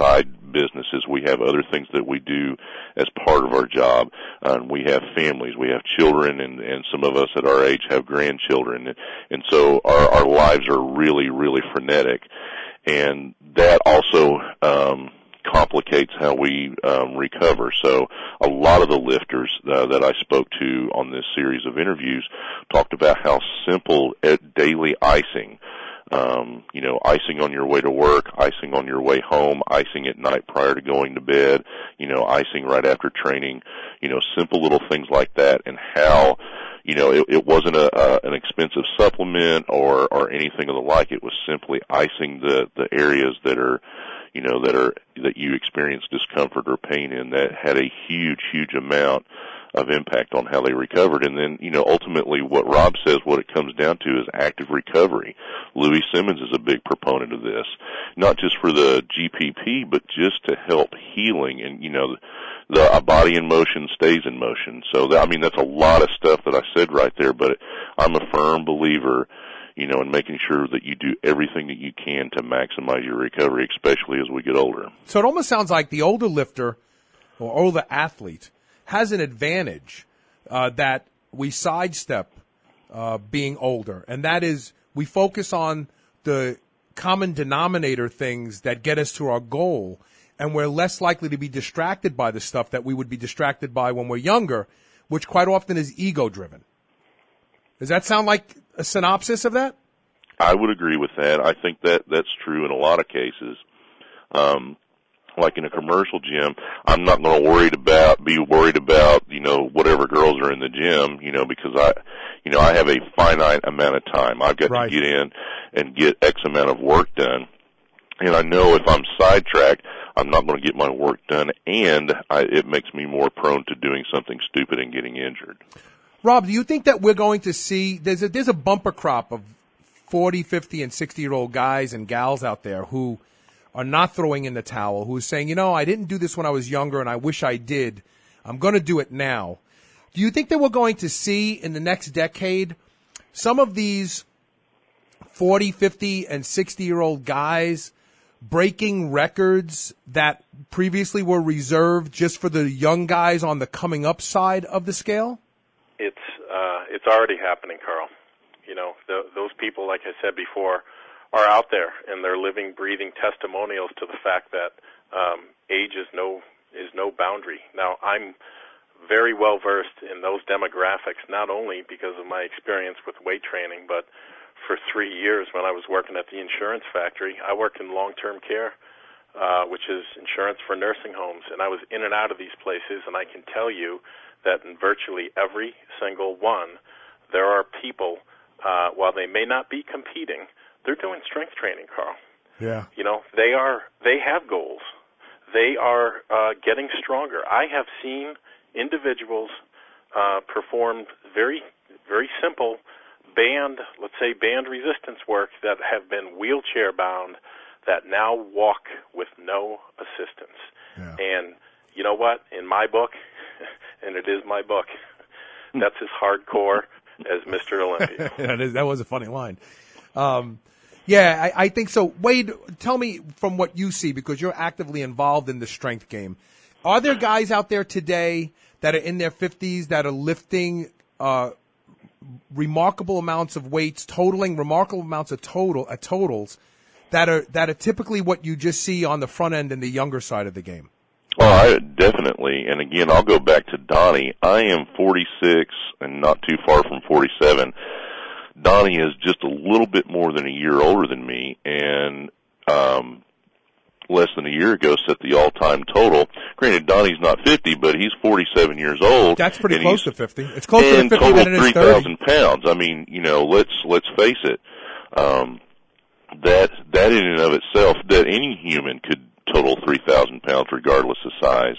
businesses. We have other things that we do as part of our job. We have families. We have children, and some of us at our age have grandchildren. And so our lives are really, really frenetic. And that also complicates how we recover. So a lot of the lifters that I spoke to on this series of interviews talked about how simple daily icing, icing on your way to work, icing on your way home, icing at night prior to going to bed, icing right after training, simple little things like that, and how, it wasn't an expensive supplement or anything of the like. It was simply icing the areas that you experience discomfort or pain in, that had a huge amount of impact on how they recovered. And then, ultimately what Rob says, what it comes down to is active recovery. Louis Simmons is a big proponent of this, not just for the GPP, but just to help healing. And, a body in motion stays in motion. So, that's a lot of stuff that I said right there, but I'm a firm believer, and making sure that you do everything that you can to maximize your recovery, especially as we get older. So it almost sounds like the older lifter or older athlete has an advantage that we sidestep being older, and that is we focus on the common denominator things that get us to our goal, and we're less likely to be distracted by the stuff that we would be distracted by when we're younger, which quite often is ego-driven. Does that sound like a synopsis of that? I would agree with that. I think that's true in a lot of cases. Like in a commercial gym, I'm not going to be worried about, whatever girls are in the gym, because I have a finite amount of time. I've got to get in and get X amount of work done. And I know if I'm sidetracked, I'm not going to get my work done, and it makes me more prone to doing something stupid and getting injured. Rob, do you think that we're going to see there's a bumper crop of 40, 50, and 60-year-old guys and gals out there who are not throwing in the towel, who are saying, I didn't do this when I was younger and I wish I did. I'm going to do it now. Do you think that we're going to see in the next decade some of these 40, 50, and 60-year-old guys breaking records that previously were reserved just for the young guys on the coming up side of the scale? It's already happening, Carl. Those people, like I said before, are out there, and they're living, breathing testimonials to the fact that age is no boundary. Now, I'm very well versed in those demographics, not only because of my experience with weight training, but for 3 years when I was working at the insurance factory, I worked in long-term care, which is insurance for nursing homes, and I was in and out of these places, and I can tell you that in virtually every single one, there are people, while they may not be competing, they're doing strength training, Carl. Yeah. They have goals. They are getting stronger. I have seen individuals perform very, very simple band resistance work that have been wheelchair bound that now walk with no assistance. Yeah. And you know what? In my book, and it is my book, that's as hardcore as Mr. Olympia. That was a funny line. I think so. Wade, tell me from what you see, because you're actively involved in the strength game. Are there guys out there today that are in their 50s that are lifting remarkable amounts of weights, totaling remarkable amounts of totals that are typically what you just see on the front end and the younger side of the game? Well, definitely. And again, I'll go back to Donnie. I am 46 and not too far from 47. Donnie is just a little bit more than a year older than me, and less than a year ago set the all-time total. Granted, Donnie's not 50, but he's 47 years old. That's pretty close to 50. It's closer to 50 total than it is 30. 3,000 pounds. I mean, let's face it. That in and of itself, that any human could total 3,000 pounds regardless of size.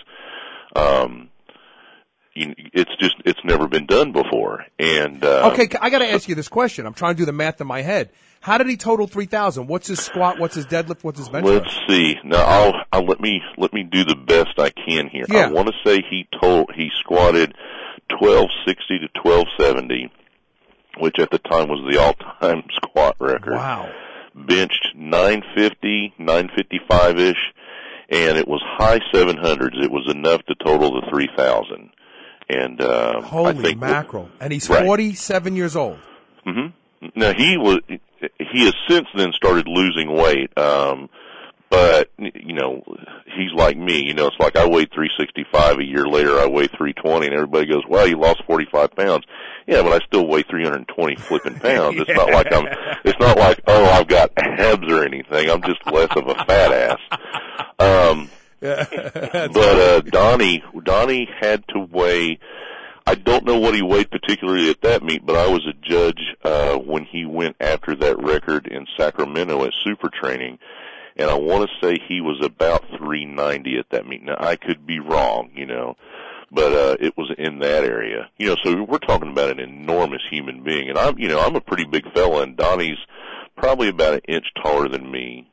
It's never been done before. And okay, I got to ask you this question. I'm trying to do the math in my head. How did he total 3,000? What's his squat? What's his deadlift? What's his bench press? Let's see. Now, I'll let me do the best I can here. Yeah. I want to say he squatted 1260 to 1270, which at the time was the all-time squat record. Wow. Benched 950, 955-ish, and it was high 700s. It was enough to total the 3,000. And holy I think mackerel! And he's right. 47 years old. Mm-hmm. Now he has since then started losing weight, but you know, he's like me. You know, it's like I weighed 365. A year later, I weigh 320, and everybody goes, "Well, you lost 45 pounds." Yeah, but I still weigh 320 flipping pounds. Yeah. It's not like oh, I've got abs or anything. I'm just less of a fat ass. But Donnie had to weigh. I don't know what he weighed particularly at that meet, but I was a judge when he went after that record in Sacramento at Super Training, and I want to say he was about 390 at that meet. Now I could be wrong, you know, but it was in that area, you know. So we're talking about an enormous human being, and I'm a pretty big fella, and Donnie's probably about an inch taller than me.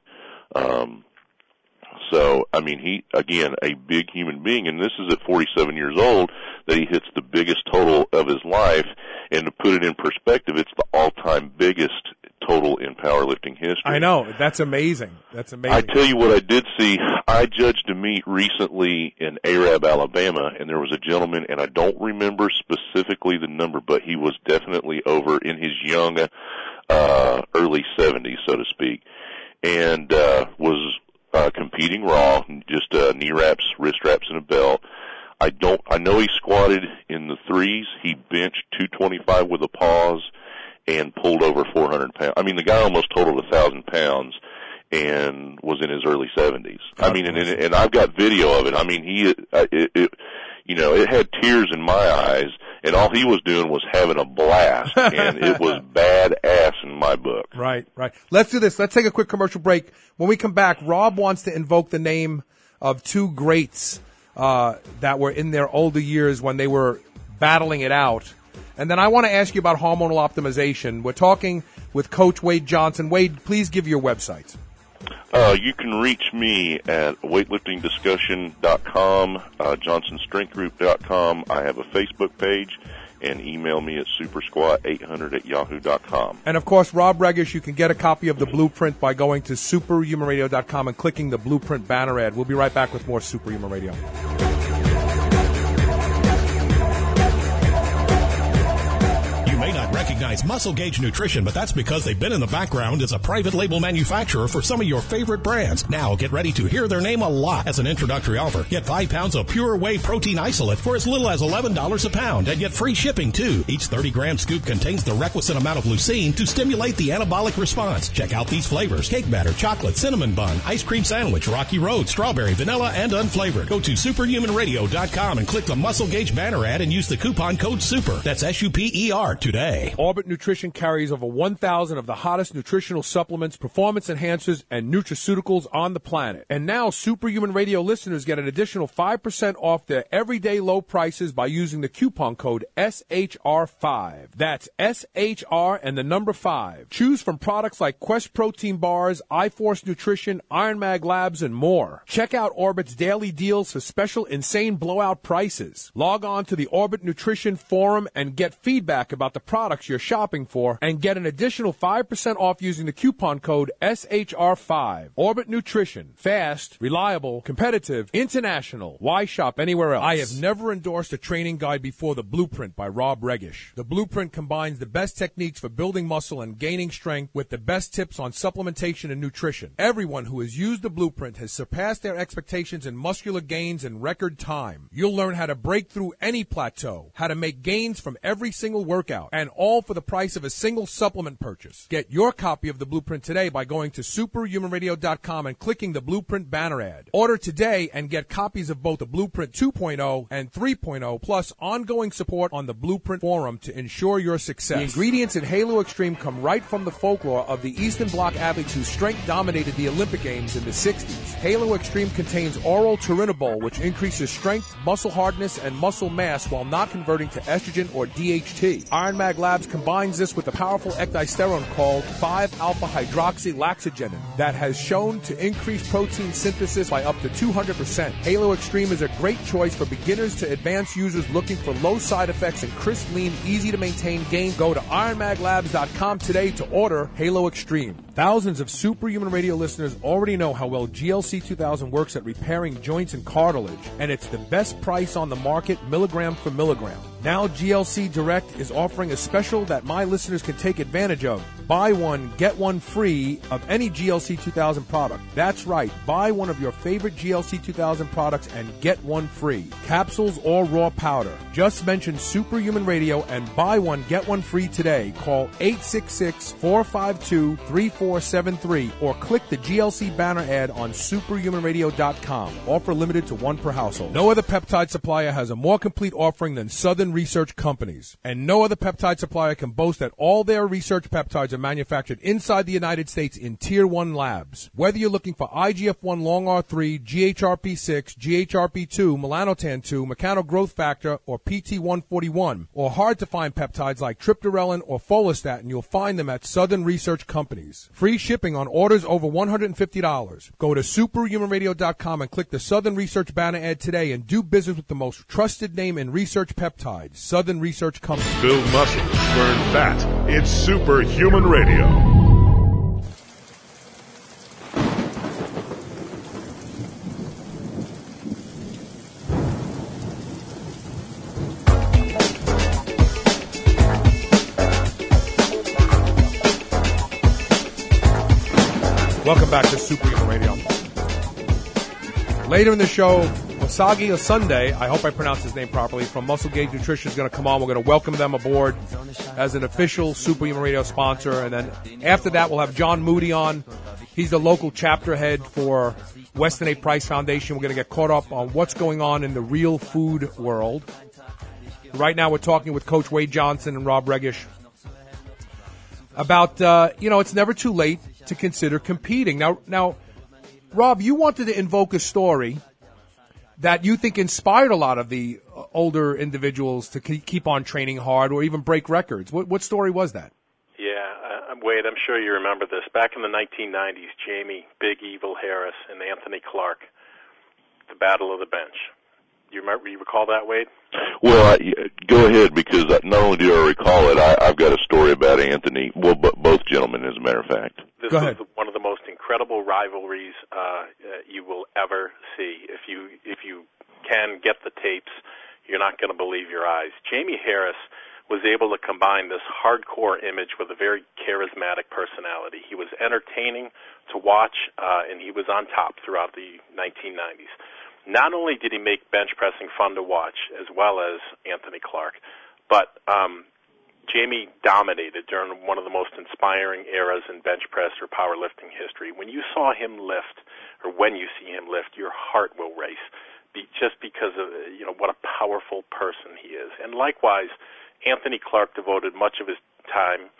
So, I mean, he, again, a big human being, and this is at 47 years old that he hits the biggest total of his life, and to put it in perspective, it's the all-time biggest total in powerlifting history. I know. That's amazing. That's amazing. I tell you what I did see. I judged a meet recently in Arab, Alabama, and there was a gentleman, and I don't remember specifically the number, but he was definitely over in his young, early 70s, so to speak, and was competing raw, just knee wraps, wrist wraps, and a belt. I know he squatted in the threes. He benched 225 with a pause and pulled over 400 pounds. I mean, the guy almost totaled 1,000 pounds and was in his early 70s. I mean, and I've got video of it. I mean, it had tears in my eyes, and all he was doing was having a blast, and it was badass in my book. Right. Let's do this. Let's take a quick commercial break. When we come back, Rob wants to invoke the name of two greats that were in their older years when they were battling it out. And then I want to ask you about hormonal optimization. We're talking with Coach Wade Johnson. Wade, please give your website. You can reach me at weightliftingdiscussion.com, johnsonstrengthgroup.com. I have a Facebook page, and email me at supersquat800@yahoo.com. And, of course, Rob Regish, you can get a copy of the Blueprint by going to superhumanradio.com and clicking the Blueprint banner ad. We'll be right back with more Superhuman Radio. Recognize Muscle Gauge Nutrition, but that's because they've been in the background as a private label manufacturer for some of your favorite brands. Now get ready to hear their name a lot. As an introductory offer, get 5 pounds of pure whey protein isolate for as little as $11 a pound and get free shipping too. Each 30-gram scoop contains the requisite amount of leucine to stimulate the anabolic response. Check out these flavors: cake batter, chocolate, cinnamon bun, ice cream sandwich, Rocky Road, strawberry, vanilla, and unflavored. Go to superhumanradio.com and click the Muscle Gauge banner ad and use the coupon code SUPER. That's SUPER today. Orbit Nutrition carries over 1,000 of the hottest nutritional supplements, performance enhancers, and nutraceuticals on the planet. And now Superhuman Radio listeners get an additional 5% off their everyday low prices by using the coupon code SHR5. That's SHR and the number 5. Choose from products like Quest Protein Bars, iForce Nutrition, Iron Mag Labs, and more. Check out Orbit's daily deals for special insane blowout prices. Log on to the Orbit Nutrition Forum and get feedback about the products you're shopping for, and get an additional 5% off using the coupon code SHR5. Orbit Nutrition. Fast, reliable, competitive, international. Why shop anywhere else? I have never endorsed a training guide before the Blueprint by Rob Regish. The Blueprint combines the best techniques for building muscle and gaining strength with the best tips on supplementation and nutrition. Everyone who has used the Blueprint has surpassed their expectations in muscular gains in record time. You'll learn how to break through any plateau, how to make gains from every single workout, and all for the price of a single supplement purchase. Get your copy of the Blueprint today by going to superhumanradio.com and clicking the Blueprint banner ad. Order today and get copies of both the Blueprint 2.0 and 3.0, plus ongoing support on the Blueprint Forum to ensure your success. The ingredients in Halo Extreme come right from the folklore of the Eastern Bloc athletes whose strength dominated the Olympic Games in the 60s. Halo Extreme contains oral turinabol, which increases strength, muscle hardness, and muscle mass while not converting to estrogen or DHT. Iron Mag Labs combines this with a powerful ecdysterone called 5-alpha-hydroxylaxogenin that has shown to increase protein synthesis by up to 200%. Halo Extreme is a great choice for beginners to advanced users looking for low side effects and crisp, lean, easy to maintain gain. Go to ironmaglabs.com today to order Halo Extreme. Thousands of Superhuman Radio listeners already know how well GLC 2000 works at repairing joints and cartilage, and it's the best price on the market, milligram for milligram. Now GLC Direct is offering a special that my listeners can take advantage of. Buy one, get one free of any GLC 2000 product. That's right. Buy one of your favorite GLC 2000 products and get one free. Capsules or raw powder. Just mention Superhuman Radio and buy one, get one free today. Call 866-452-3473 or click the GLC banner ad on superhumanradio.com. Offer limited to one per household. No other peptide supplier has a more complete offering than Southern Research Companies. And no other peptide supplier can boast that all their research peptides are manufactured inside the United States in Tier 1 labs. Whether you're looking for IGF-1 Long R3, GHRP6, GHRP2, melanotan-2, mechanogrowth factor, or PT141, or hard-to-find peptides like triptorelin or follistatin, you'll find them at Southern Research Companies. Free shipping on orders over $150. Go to superhumanradio.com and click the Southern Research banner ad today and do business with the most trusted name in research peptides, Southern Research Company. Build muscle, burn fat. It's Superhuman Radio. Welcome back to Superhuman Radio. Later in the show, Wasagi Sunday, I hope I pronounced his name properly, from Muscle Gauge Nutrition is going to come on. We're going to welcome them aboard as an official Superhuman Radio sponsor. And then after that, we'll have John Moody on. He's the local chapter head for Weston A. Price Foundation. We're going to get caught up on what's going on in the real food world. Right now, we're talking with Coach Wade Johnson and Rob Regish about, it's never too late to consider competing. Now, Rob, you wanted to invoke a story that you think inspired a lot of the older individuals to keep on training hard or even break records. What story was that? Yeah, Wade, I'm sure you remember this. Back in the 1990s, Jamie Big Evil Harris and Anthony Clark, the Battle of the Bench. You recall that, Wade? Well, go ahead, because not only do I recall it, I've got a story about Anthony. Well, both gentlemen, as a matter of fact. This was one of the most incredible rivalries you will ever see. If you can get the tapes, you're not going to believe your eyes. Jamie Harris was able to combine this hardcore image with a very charismatic personality. He was entertaining to watch, and he was on top throughout the 1990s. Not only did he make bench pressing fun to watch, as well as Anthony Clark, but Jamie dominated during one of the most inspiring eras in bench press or powerlifting history. When you saw him lift, or when you see him lift, your heart will race, just because of what a powerful person he is. And likewise, Anthony Clark devoted much of his time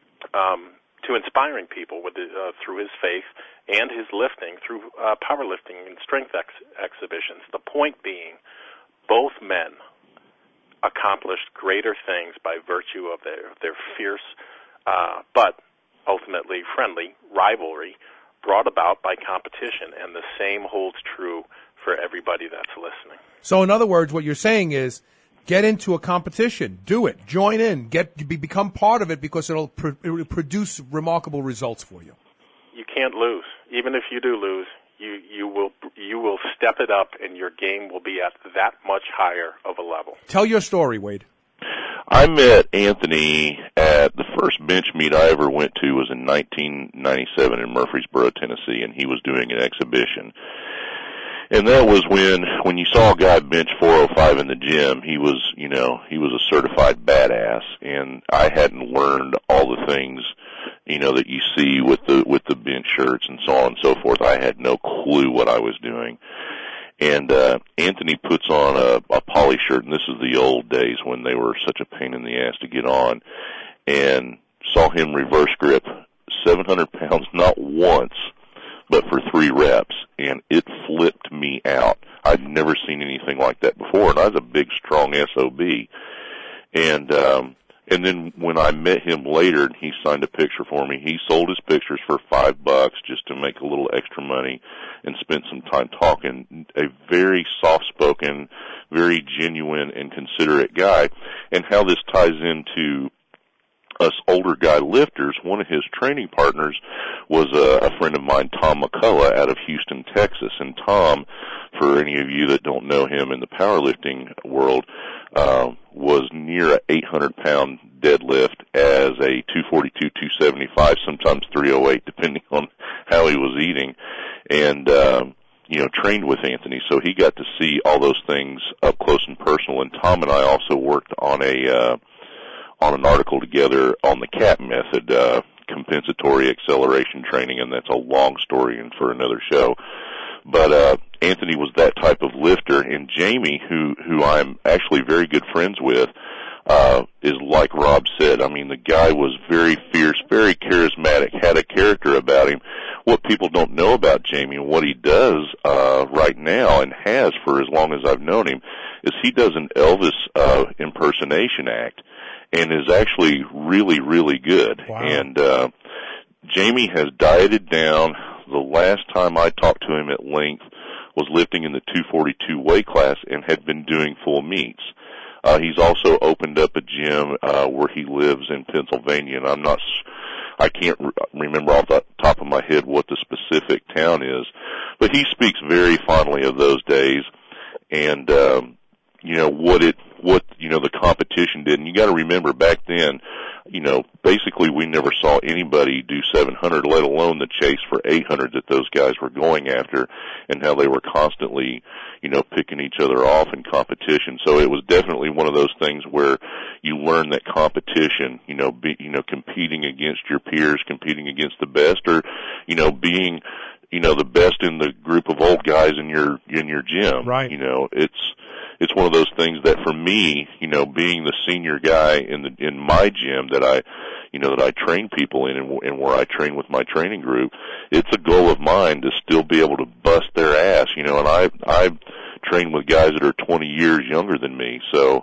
to inspiring people through his faith and his lifting through powerlifting and strength exhibitions. The point being, both men accomplished greater things by virtue of their fierce but ultimately friendly rivalry brought about by competition, and the same holds true for everybody that's listening. So in other words, what you're saying is, get into a competition, do it, join in, become part of it, because it'll produce remarkable results for you. You can't lose. Even if you do lose, you will step it up, and your game will be at that much higher of a level. Tell your story, Wade. I met Anthony at the first bench meet I ever went to was in 1997 in Murfreesboro, Tennessee, and he was doing an exhibition. And that was when you saw a guy bench 405 in the gym, he was a certified badass. And I hadn't learned all the things, that you see with the bench shirts and so on and so forth. I had no clue what I was doing. And Anthony puts on a poly shirt, and this is the old days when they were such a pain in the ass to get on, and saw him reverse grip 700 pounds not once, but for 3 reps, and it flipped me out. I'd never seen anything like that before, and I was a big, strong SOB. And And then when I met him later and he signed a picture for me, he sold his pictures for $5 just to make a little extra money and spent some time talking. A very soft-spoken, very genuine and considerate guy. And how this ties into us older guy lifters, one of his training partners was a friend of mine, Tom McCullough, out of Houston, Texas. And Tom, for any of you that don't know him in the powerlifting world, was near a 800-pound deadlift as a 242, 275, sometimes 308, depending on how he was eating, and trained with Anthony. So he got to see all those things up close and personal. And Tom and I also worked on an article together on the CAP method, compensatory acceleration training, and that's a long story and for another show. But Anthony was that type of lifter, and Jamie, who I'm actually very good friends with, is like Rob said. I mean, the guy was very fierce, very charismatic, had a character about him. What people don't know about Jamie and what he does right now and has for as long as I've known him is he does an Elvis impersonation act and is actually really, really good. Wow. And Jamie has dieted down. The last time I talked to him at length was lifting in the 242 weight class and had been doing full meets. He's also opened up a gym where he lives in Pennsylvania, and I can't remember off the top of my head what the specific town is, but he speaks very fondly of those days and what the competition did. And you got to remember back then, basically we never saw anybody do 700, let alone the chase for 800 that those guys were going after, and how they were constantly, picking each other off in competition. So it was definitely one of those things where you learn that competition, competing against your peers, competing against the best, or, being, the best in the group of old guys in your gym. Right. It's one of those things that for me, being the senior guy in my gym that I train people in and where I train with my training group, it's a goal of mine to still be able to bust their ass, and I train with guys that are 20 years younger than me. So,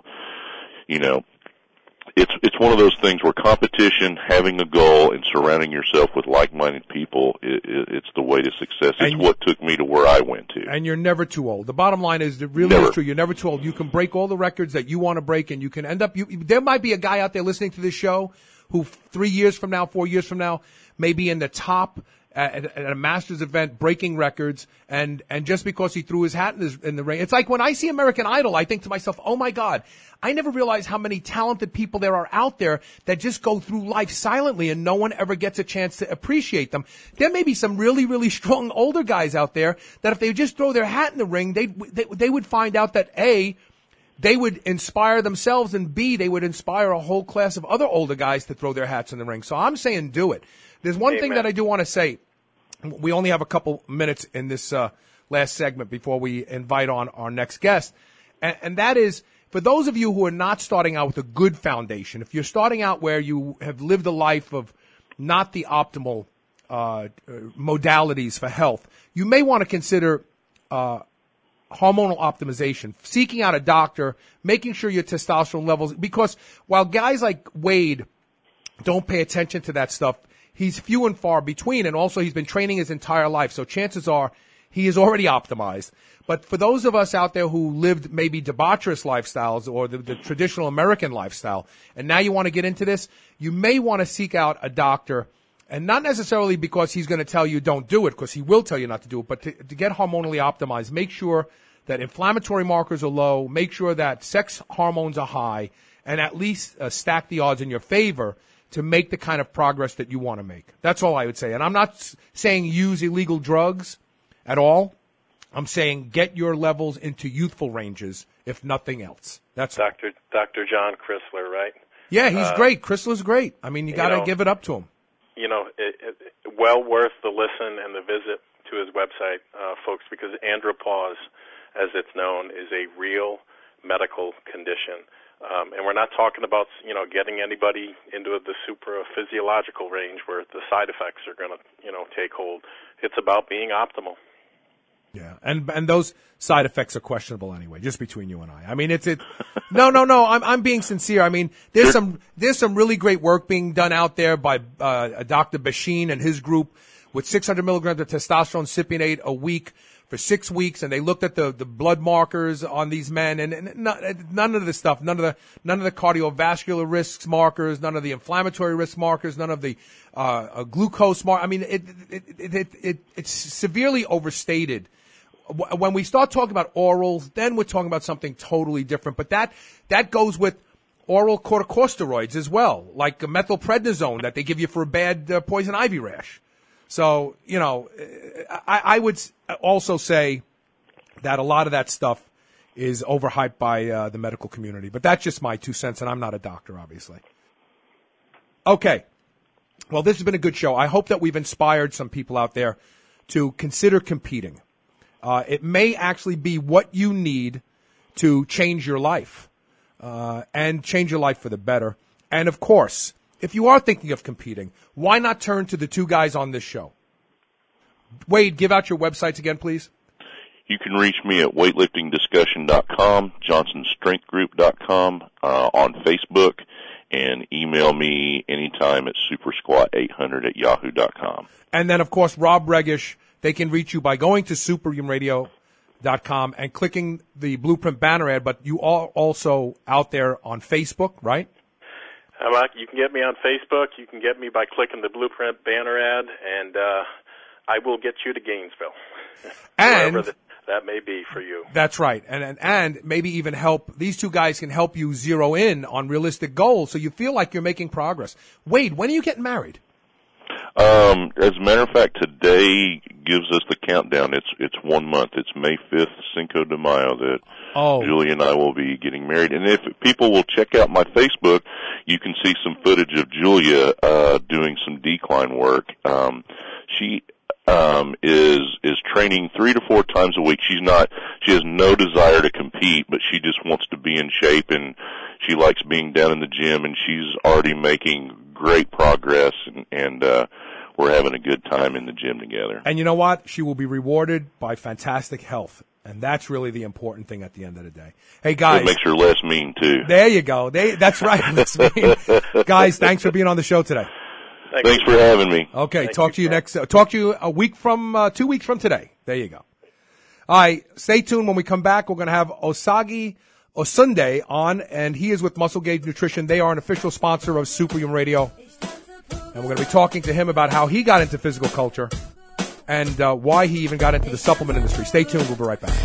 it's one of those things where competition, having a goal, and surrounding yourself with like-minded people, it's the way to success. It's what took me to where I went to. And you're never too old. The bottom line is, it really is true. You're never too old. You can break all the records that you want to break, and you can end up. There might be a guy out there listening to this show who 3 years from now, 4 years from now, may be in the top at a Masters event breaking records, and just because he threw his hat in the ring. It's like when I see American Idol, I think to myself, oh my God, I never realized how many talented people there are out there that just go through life silently and no one ever gets a chance to appreciate them. There may be some really, really strong older guys out there that if they just throw their hat in the ring, they would find out that A, they would inspire themselves, and B, they would inspire a whole class of other older guys to throw their hats in the ring. So I'm saying do it. There's one thing that I do want to say. We only have a couple minutes in this last segment before we invite on our next guest. And that is, for those of you who are not starting out with a good foundation, if you're starting out where you have lived a life of not the optimal modalities for health, you may want to consider hormonal optimization, seeking out a doctor, making sure your testosterone levels, because while guys like Wade don't pay attention to that stuff, he's few and far between, and also he's been training his entire life, so chances are he is already optimized. But for those of us out there who lived maybe debaucherous lifestyles or the traditional American lifestyle, and now you want to get into this, you may want to seek out a doctor, and not necessarily because he's going to tell you don't do it, because he will tell you not to do it, but to get hormonally optimized, make sure that inflammatory markers are low, make sure that sex hormones are high, and at least stack the odds in your favor to make the kind of progress that you want to make. That's all I would say. And I'm not saying use illegal drugs at all. I'm saying get your levels into youthful ranges, if nothing else. That's Dr. John Chrysler, right? Yeah, he's great. Chrysler's great. I mean, you got to give it up to him. Well worth the listen and the visit to his website, folks, because andropause, as it's known, is a real medical condition. And we're not talking about, getting anybody into the super physiological range where the side effects are going to, take hold. It's about being optimal. Yeah, and those side effects are questionable anyway, just between you and I. I mean, no. I'm being sincere. I mean, there's some really great work being done out there by Dr. Basheen and his group with 600 milligrams of testosterone cypionate a week for 6 weeks, and they looked at the blood markers on these men, and none of the stuff, none of the cardiovascular risk markers, none of the inflammatory risk markers, none of the glucose mark. I mean, it's severely overstated. When we start talking about orals, then we're talking about something totally different. But that goes with oral corticosteroids as well, like methylprednisone that they give you for a bad poison ivy rash. So, you know, I would also say that a lot of that stuff is overhyped by the medical community. But that's just my 2 cents, and I'm not a doctor, obviously. Okay. Well, this has been a good show. I hope that we've inspired some people out there to consider competing. It may actually be what you need to change your life, and change your life for the better. And, of course, if you are thinking of competing, why not turn to the two guys on this show? Wade, give out your websites again, please. You can reach me at weightliftingdiscussion.com, johnsonstrengthgroup.com, on Facebook, and email me anytime at supersquat800@yahoo.com. And then, of course, Rob Regish. They can reach you by going to superhumanradio.com and clicking the Blueprint banner ad, but you are also out there on Facebook, right? You can get me on Facebook. You can get me by clicking the Blueprint banner ad, and I will get you to Gainesville, and wherever that may be for you. That's right, and maybe even help. These two guys can help you zero in on realistic goals so you feel like you're making progress. Wade, when are you getting married? As a matter of fact, today gives us the countdown. It's 1 month. It's May 5th, Cinco de Mayo, that Julia and I will be getting married. And if people will check out my Facebook, you can see some footage of Julia doing some decline work. She is training 3 to 4 times a week. She has no desire to compete, but she just wants to be in shape, and she likes being down in the gym, and she's already making great progress, and we're having a good time in the gym together. And you know what? She will be rewarded by fantastic health, and that's really the important thing at the end of the day. Hey, guys. It makes her less mean, too. There you go. That's right, less mean. Guys, thanks for being on the show today. Thanks for having me. Okay, talk to you next. Talk to you a week from 2 weeks from today. There you go. All right, stay tuned. When we come back, we're going to have Osagi Osunde on, and he is with Muscle Gauge Nutrition. They are an official sponsor of Superhuman Radio, and we're going to be talking to him about how he got into physical culture and why he even got into the supplement industry. Stay tuned. We'll be right back.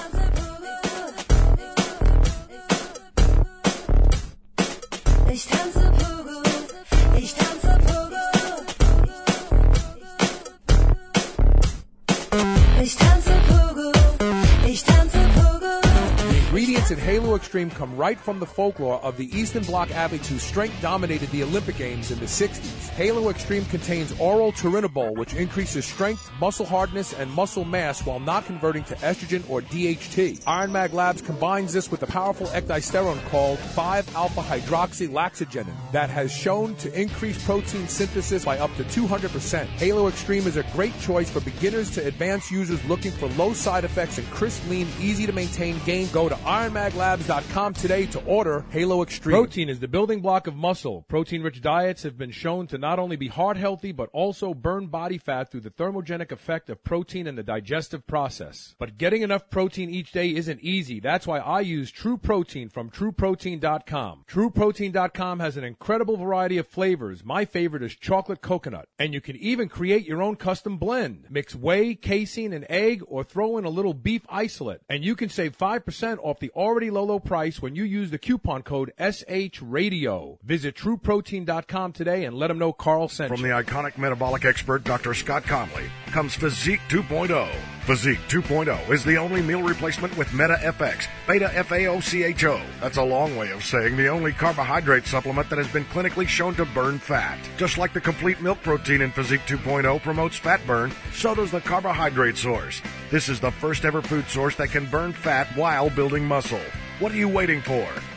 Ingredients in Halo Extreme come right from the folklore of the Eastern Bloc athletes whose strength dominated the Olympic Games in the 60s. Halo Extreme contains oral turinabol, which increases strength, muscle hardness, and muscle mass while not converting to estrogen or DHT. Iron Mag Labs combines this with a powerful ecdysterone called 5-alpha-hydroxylaxogenin that has shown to increase protein synthesis by up to 200%. Halo Extreme is a great choice for beginners to advanced users looking for low side effects and crisp, lean, easy to maintain gain. Go to ironmaglabs.com today to order Halo Extreme. Protein is the building block of muscle. Protein-rich diets have been shown to not only be heart healthy, but also burn body fat through the thermogenic effect of protein in the digestive process. But getting enough protein each day isn't easy. That's why I use True Protein from TrueProtein.com. TrueProtein.com has an incredible variety of flavors. My favorite is chocolate coconut. And you can even create your own custom blend. Mix whey, casein, and egg, or throw in a little beef isolate. And you can save 5% off the already low price when you use the coupon code SHRadio. Visit TrueProtein.com today and let them know Carl sent you. From the iconic metabolic expert Dr. Scott Conley comes Physique 2.0. Physique 2.0 is the only meal replacement with Meta FX, Beta FAOCHO. That's a long way of saying the only carbohydrate supplement that has been clinically shown to burn fat. Just like the complete milk protein in Physique 2.0 promotes fat burn, so does the carbohydrate source. This is the first ever food source that can burn fat while building muscle. What are you waiting for?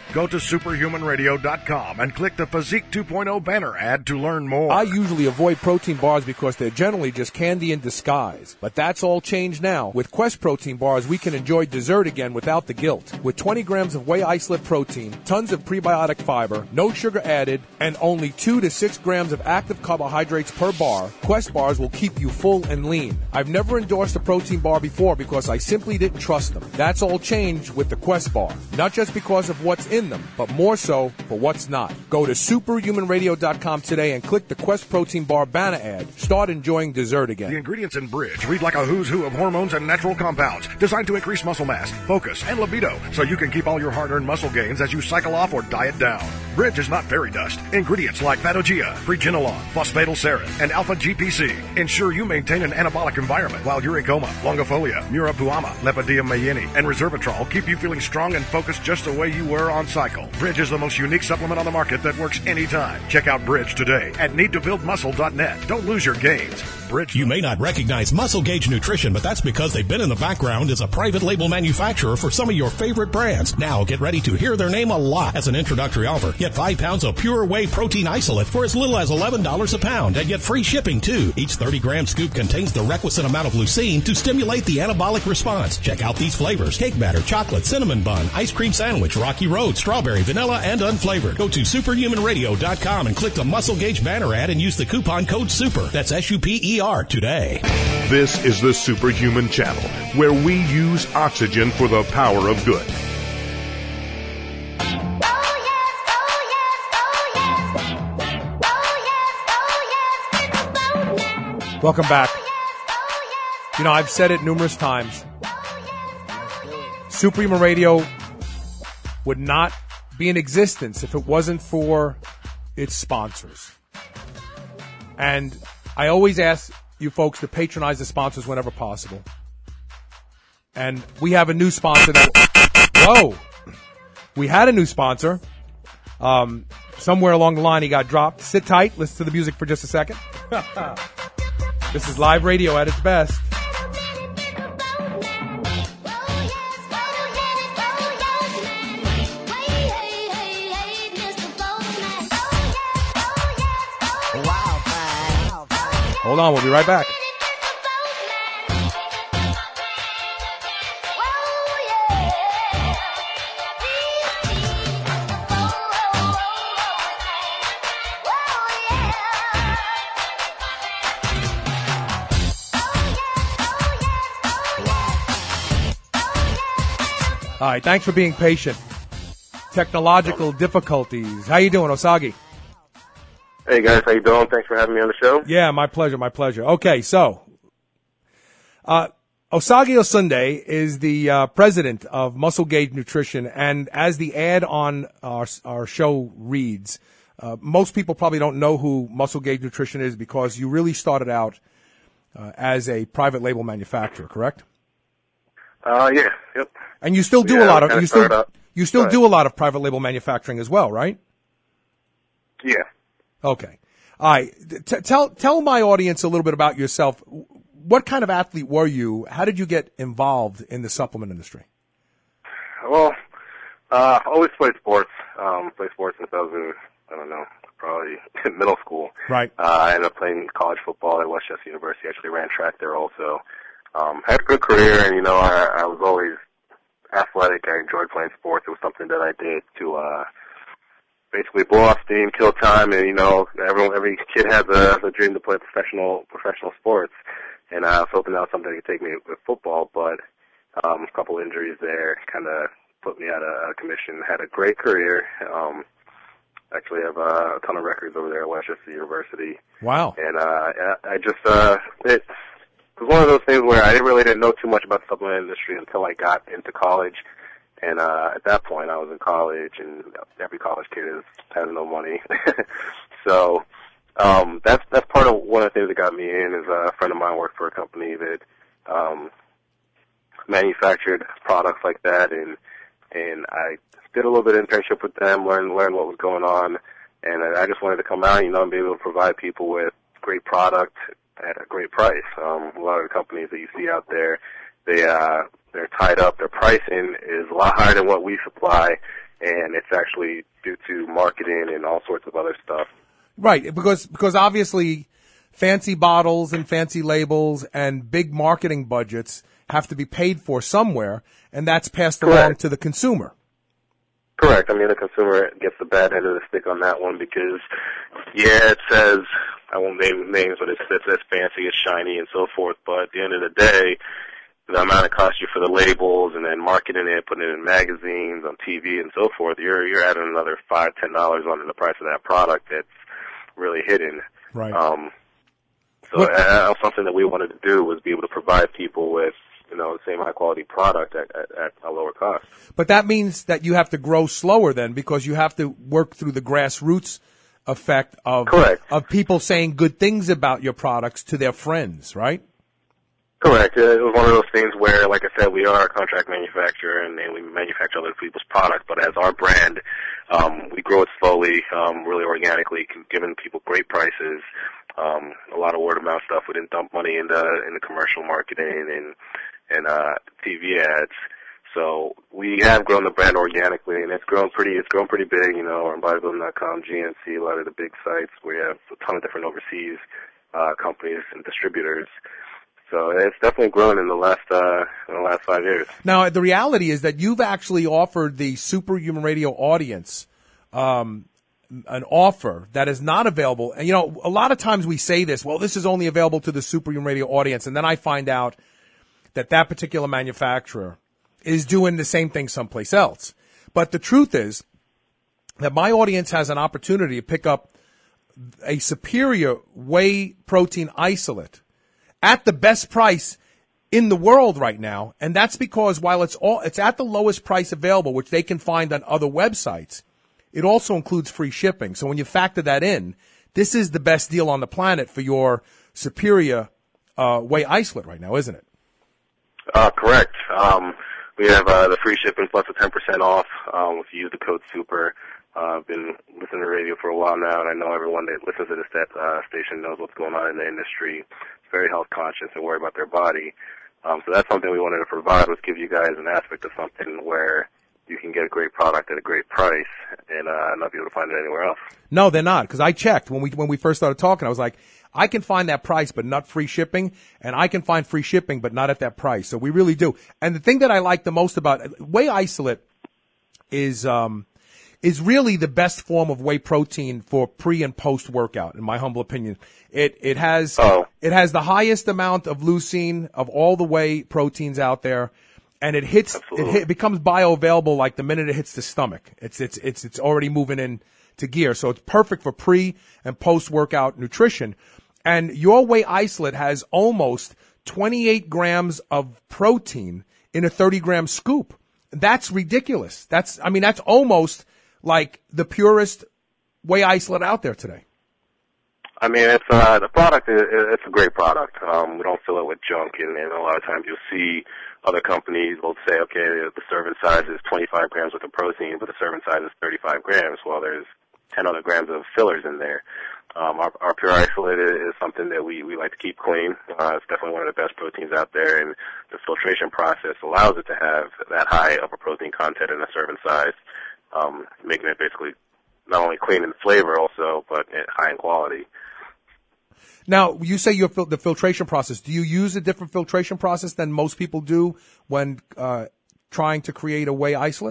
Go to superhumanradio.com and click the Physique 2.0 banner ad to learn more. I usually avoid protein bars because they're generally just candy in disguise. But that's all changed now. With Quest protein bars, we can enjoy dessert again without the guilt. With 20 grams of whey isolate protein, tons of prebiotic fiber, no sugar added, and only 2 to 6 grams of active carbohydrates per bar, Quest bars will keep you full and lean. I've never endorsed a protein bar before because I simply didn't trust them. That's all changed with the Quest bar. Not just because of what's in them, but more so for what's not. Go to superhumanradio.com today and click the Quest protein bar banner ad. Start enjoying dessert again. The ingredients in Bridge read like a who's who of hormones and natural compounds designed to increase muscle mass, focus, and libido so you can keep all your hard-earned muscle gains as you cycle off or diet down. Bridge is not fairy dust. Ingredients like Patagia, Pregenolone, Phosphatidylserine, and Alpha-GPC ensure you maintain an anabolic environment while uricoma, longifolia, Murapuama, Lepidopteran mayeni, and resveratrol keep you feeling strong and focused just the way you were on cycle. Bridge is the most unique supplement on the market that works anytime. Check out Bridge today at needtobuildmuscle.net. Don't lose your gains. Bridge. You may not recognize Muscle Gauge Nutrition, but that's because they've been in the background as a private label manufacturer for some of your favorite brands. Now get ready to hear their name a lot as an introductory offer. Get 5 pounds of pure whey protein isolate for as little as $11 a pound and get free shipping too. Each 30-gram scoop contains the requisite amount of leucine to stimulate the anabolic response. Check out these flavors: cake batter, chocolate, cinnamon bun, ice cream sandwich, Rocky Road, strawberry, vanilla, and unflavored. Go to superhumanradio.com and click the Muscle Gauge banner ad and use the coupon code SUPER. That's SUPER today. This is the Superhuman Channel, where we use oxygen for the power of good. Welcome back. You know, I've said it numerous times. Superhuman Radio would not be in existence if it wasn't for its sponsors. And I always ask you folks to patronize the sponsors whenever possible. And we have a new sponsor we had a new sponsor. Somewhere along the line he got dropped. Sit tight. Listen to the music for just a second. This is live radio at its best. Hold on, we'll be right back. All right, thanks for being patient. Technological difficulties. How you doing, Osagi? Hey guys, how you doing? Thanks for having me on the show. Yeah, my pleasure, my pleasure. Okay, so Osagi Osunde is the president of Muscle Gauge Nutrition, and as the ad on our show reads, most people probably don't know who Muscle Gauge Nutrition is because you really started out as a private label manufacturer, correct? Yeah, yep. And you still do a lot of you still do a lot of private label manufacturing as well, right? Yeah. Okay. All right. Tell my audience a little bit about yourself. What kind of athlete were you? How did you get involved in the supplement industry? Well, I always played sports. Played sports since I was in, probably in middle school. Right. I ended up playing college football at Westchester University. Actually ran track there also. Had a good career, and, I was always athletic. I enjoyed playing sports. It was something that I did to basically blow off steam, kill time, and every kid has a dream to play professional sports. And I was hoping that was something that could take me with football, but a couple injuries there kind of put me out of commission. Had a great career. Actually have a ton of records over there at Westchester University. Wow. And I just it was one of those things where I really didn't know too much about the supplement industry until I got into college. And at that point, I was in college, and every college kid has no money. So that's part of one of the things that got me in. Is a friend of mine worked for a company that manufactured products like that, and I did a little bit of internship with them, learn what was going on, and I just wanted to come out, and be able to provide people with great product at a great price. A lot of the companies that you see out there, they're tied up. Their pricing is a lot higher than what we supply, and it's actually due to marketing and all sorts of other stuff. Right, because obviously fancy bottles and fancy labels and big marketing budgets have to be paid for somewhere, and that's passed along to the consumer. Correct. I mean, the consumer gets the bad end of the stick on that one because, yeah, it says, I won't name names, but it says fancy, it's shiny, and so forth. But at the end of the day, the amount it costs you for the labels and then marketing it, putting it in magazines, on TV, and so forth, you're adding another $5, $10 onto the price of that product that's really hidden. Right. So something that we wanted to do was be able to provide people with, the same high quality product at a lower cost. But that means that you have to grow slower then, because you have to work through the grassroots effect of people saying good things about your products to their friends, right? Correct. It was one of those things where, like I said, we are a contract manufacturer and we manufacture other people's products, but as our brand, we grow it slowly, really organically, giving people great prices, a lot of word of mouth stuff. We didn't dump money into commercial marketing and TV ads. So we have grown the brand organically, and it's grown pretty big. On bodybuilding.com, GNC, a lot of the big sites. We have a ton of different overseas companies and distributors. So it's definitely grown in the last 5 years. Now, the reality is that you've actually offered the Superhuman Radio audience an offer that is not available. And, a lot of times we say this, well, this is only available to the Superhuman Radio audience, and then I find out that particular manufacturer is doing the same thing someplace else. But the truth is that my audience has an opportunity to pick up a superior whey protein isolate at the best price in the world right now, and that's because while it's at the lowest price available, which they can find on other websites, it also includes free shipping. So when you factor that in, this is the best deal on the planet for your superior whey isolate right now, isn't it? Correct. We have the free shipping plus a 10% off if you use the code SUPER. I've been listening to radio for a while now, and I know everyone that listens to this station knows what's going on in the industry. It's very health conscious and worried about their body. So that's something we wanted to provide, was give you guys an aspect of something where you can get a great product at a great price and not be able to find it anywhere else. No, they're not, because I checked when we first started talking. I was like, I can find that price, but not free shipping, and I can find free shipping, but not at that price. So we really do. And the thing that I like the most about whey isolate is really the best form of whey protein for pre and post workout, in my humble opinion. It has the highest amount of leucine of all the whey proteins out there, and it becomes bioavailable like the minute it hits the stomach. It's already moving into gear, so it's perfect for pre and post workout nutrition. And your whey isolate has almost 28 grams of protein in a 30-gram scoop. That's ridiculous. That's almost like the purest whey isolate out there today. I mean, it's the product. It's a great product. We don't fill it with junk, and a lot of times you'll see other companies will say, okay, the serving size is 25 grams worth of protein, but the serving size is 35 grams. Well, there's 10 other grams of fillers in there. Our pure isolate is something that we like to keep clean. It's definitely one of the best proteins out there, and the filtration process allows it to have that high of a protein content in a serving size, making it basically not only clean in flavor also, but high in quality. Now, you say the filtration process. Do you use a different filtration process than most people do when trying to create a whey isolate?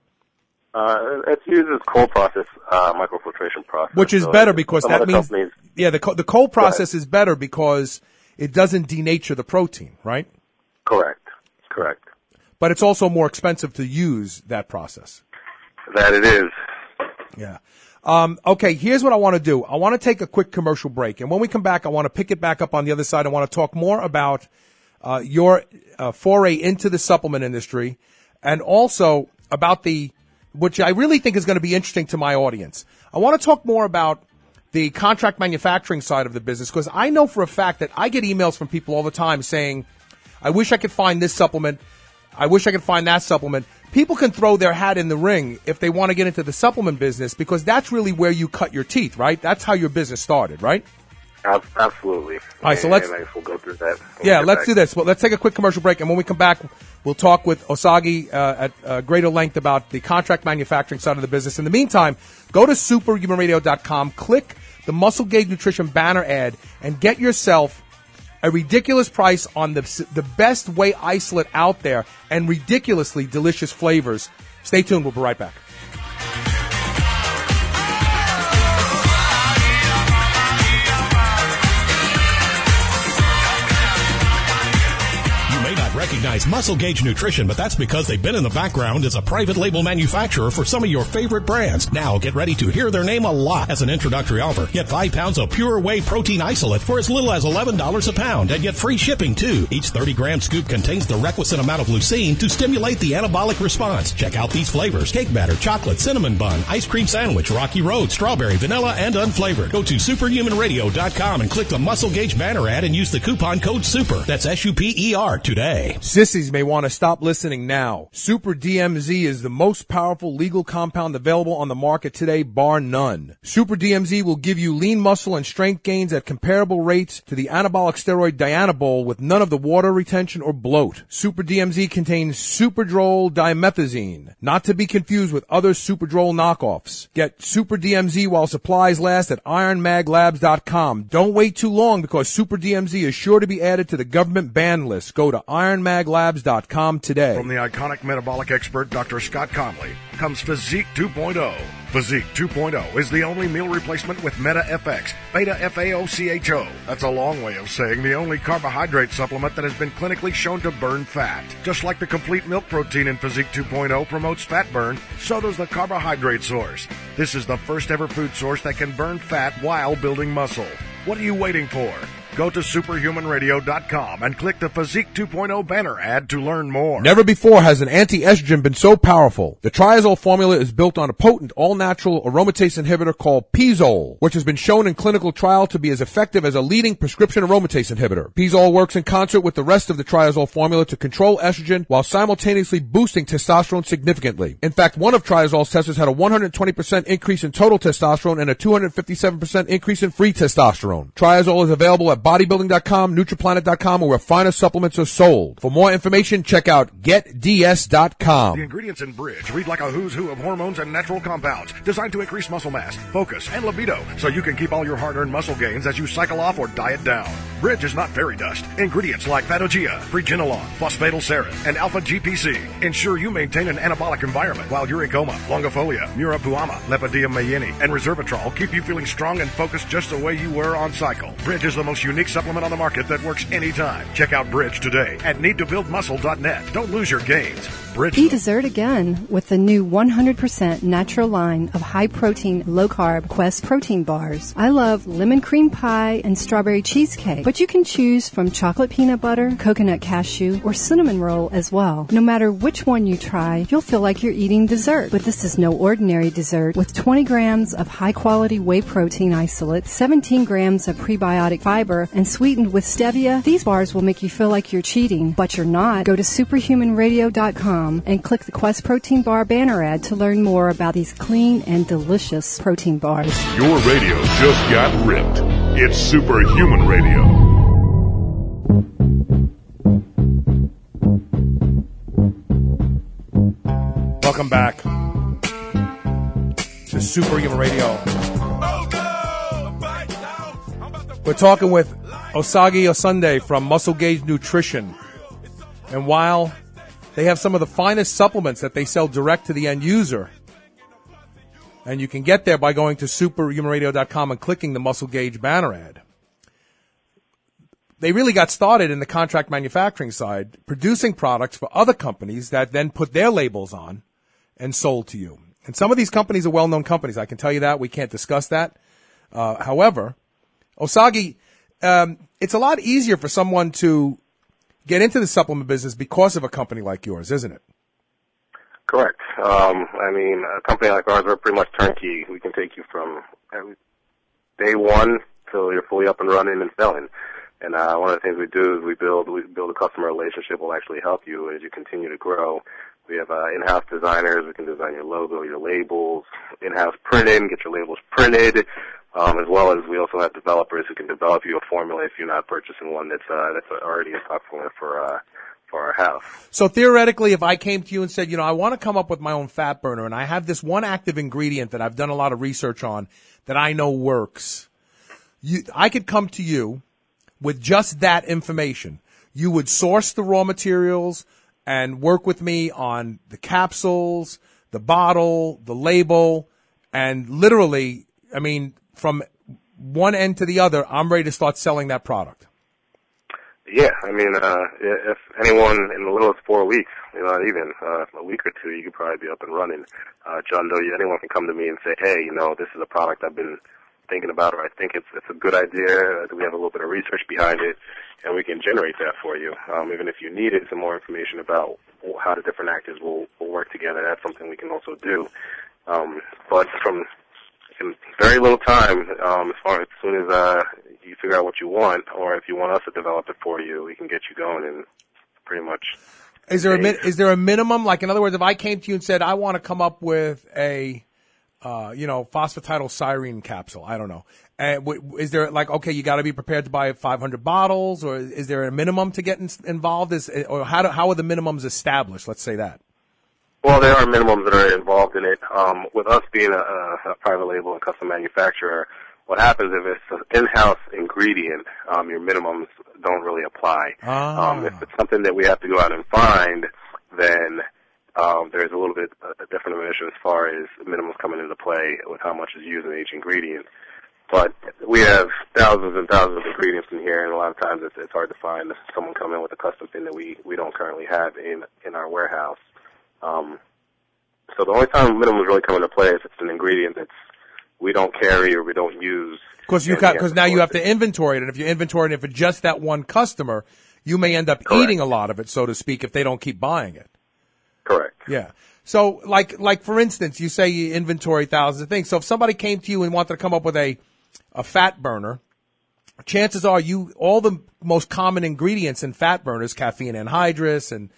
It uses cold process, microfiltration process. Which is better because that means, the cold process is better because it doesn't denature the protein, right? Correct. But it's also more expensive to use that process. That it is. Yeah. Okay, here's what I want to do. I want to take a quick commercial break, and when we come back, I want to pick it back up on the other side. I want to talk more about your foray into the supplement industry, and also about which I really think is going to be interesting to my audience. I want to talk more about the contract manufacturing side of the business, because I know for a fact that I get emails from people all the time saying, I wish I could find this supplement. I wish I could find that supplement. People can throw their hat in the ring if they want to get into the supplement business, because that's really where you cut your teeth, right? That's how your business started, right? Absolutely. All right, so let's we'll go through that. Let's do this. Well, let's take a quick commercial break, and when we come back, we'll talk with Osagie at greater length about the contract manufacturing side of the business. In the meantime, go to superhumanradio.com, click the Muscle Gauge Nutrition banner ad, and get yourself a ridiculous price on the best whey isolate out there and ridiculously delicious flavors. Stay tuned. We'll be right back. Recognize Muscle Gauge Nutrition, but that's because they've been in the background as a private label manufacturer for some of your favorite brands. Now get ready to hear their name a lot. As an introductory offer, get 5 pounds of pure whey protein isolate for as little as $11 a pound and get free shipping too. Each 30-gram scoop contains the requisite amount of leucine to stimulate the anabolic response. Check out these flavors: cake batter, chocolate, cinnamon bun, ice cream sandwich, Rocky Road, strawberry, vanilla, and unflavored. Go to superhumanradio.com and click the Muscle Gauge banner ad and use the coupon code SUPER. That's SUPER today. Sissies may want to stop listening now. Super DMZ is the most powerful legal compound available on the market today, bar none. Super DMZ will give you lean muscle and strength gains at comparable rates to the anabolic steroid Dianabol with none of the water retention or bloat. Super DMZ contains Superdrol dimethazine, not to be confused with other Superdrol knockoffs. Get Super DMZ while supplies last at ironmaglabs.com. Don't wait too long because Super DMZ is sure to be added to the government ban list. Go to ironmaglabs.com today. From the iconic metabolic expert Dr. Scott Conley comes Physique 2.0. Physique 2.0 is the only meal replacement with Meta FX, Beta FAOCHO. That's a long way of saying the only carbohydrate supplement that has been clinically shown to burn fat. Just like the complete milk protein in Physique 2.0 promotes fat burn, so does the carbohydrate source. This is the first ever food source that can burn fat while building muscle. What are you waiting for? Go to superhumanradio.com and click the Physique 2.0 banner ad to learn more. Never before has an anti-estrogen been so powerful. The Triazole formula is built on a potent all-natural aromatase inhibitor called Pizole, which has been shown in clinical trial to be as effective as a leading prescription aromatase inhibitor. Pizole works in concert with the rest of the Triazole formula to control estrogen while simultaneously boosting testosterone significantly. In fact, one of Triazole's testers had a 120% increase in total testosterone and a 257% increase in free testosterone. Triazole is available at bodybuilding.com, nutriplanet.com, or where finer supplements are sold. For more information, check out getds.com. The ingredients in Bridge read like a who's who of hormones and natural compounds designed to increase muscle mass, focus, and libido so you can keep all your hard-earned muscle gains as you cycle off or diet down. Bridge is not fairy dust. Ingredients like Phagogia, Pregenolone, Phosphatidylserine, and Alpha-GPC ensure you maintain an anabolic environment while Uricoma, Longifolia, Murapuama, Lepidopteran mayini, and Resveratrol keep you feeling strong and focused just the way you were on cycle. Bridge is the most unique supplement on the market that works anytime. Check out Bridge today at needtobuildmuscle.net. Don't lose your gains. Bridge. Eat dessert again with the new 100% natural line of high-protein, low-carb Quest protein bars. I love lemon cream pie and strawberry cheesecake, but you can choose from chocolate peanut butter, coconut cashew, or cinnamon roll as well. No matter which one you try, you'll feel like you're eating dessert. But this is no ordinary dessert. With 20 grams of high-quality whey protein isolate, 17 grams of prebiotic fiber, and sweetened with stevia, these bars will make you feel like you're cheating, but you're not. Go to superhumanradio.com and click the Quest Protein Bar banner ad to learn more about these clean and delicious protein bars. Your radio just got ripped. It's Superhuman Radio. Welcome back to Superhuman Radio. We're talking with Osagie Osunde from Muscle Gauge Nutrition. And while they have some of the finest supplements that they sell direct to the end user, and you can get there by going to superhumanradio.com and clicking the Muscle Gauge banner ad, they really got started in the contract manufacturing side, producing products for other companies that then put their labels on and sold to you. And some of these companies are well-known companies. I can tell you that. We can't discuss that. However, Osagie, it's a lot easier for someone to get into the supplement business because of a company like yours, isn't it? Correct. I mean, a company like ours, we're pretty much turnkey. We can take you from day one till you're fully up and running and selling. And one of the things we do is we build a customer relationship. We'll actually help you as you continue to grow. We have in-house designers. We can design your logo, your labels, in-house printing, get your labels printed. as well as we also have developers who can develop you a formula if you're not purchasing one that's already a stock formula for our house. So theoretically, if I came to you and said, I want to come up with my own fat burner, and I have this one active ingredient that I've done a lot of research on that I know works, I could come to you with just that information. You would source the raw materials and work with me on the capsules, the bottle, the label, and literally, from one end to the other, I'm ready to start selling that product. Yeah, if anyone in the littlest 4 weeks, not even a week or two, you could probably be up and running. John Doe, anyone can come to me and say, hey, this is a product I've been thinking about, or I think it's a good idea. We have a little bit of research behind it, and we can generate that for you. Even if you needed some more information about how the different actives will work together, that's something we can also do. But in very little time, as soon as you figure out what you want, or if you want us to develop it for you, we can get you going in pretty much. Is there a minimum? Like, in other words, if I came to you and said, I want to come up with a, phosphatidylserine capsule, I don't know. Is there okay, you got to be prepared to buy 500 bottles, or is there a minimum to get involved? Or how are the minimums established? Let's say that. Well, there are minimums that are involved in it. With us being a private label and custom manufacturer, what happens if it's an in-house ingredient, your minimums don't really apply. If it's something that we have to go out and find, then there's a little bit a different dimension as far as minimums coming into play with how much is used in each ingredient. But we have thousands and thousands of ingredients in here, and a lot of times it's hard to find someone come in with a custom thing that we don't currently have in our warehouse. So the only time minimums really come into play is if it's an ingredient that's we don't carry or we don't use. Because now you have to inventory it, and if you inventory it for just that one customer, you may end up eating a lot of it, so to speak, if they don't keep buying it. Correct. Yeah. So, like for instance, you say you inventory thousands of things. So if somebody came to you and wanted to come up with a fat burner, chances are all the most common ingredients in fat burners, caffeine anhydrous, and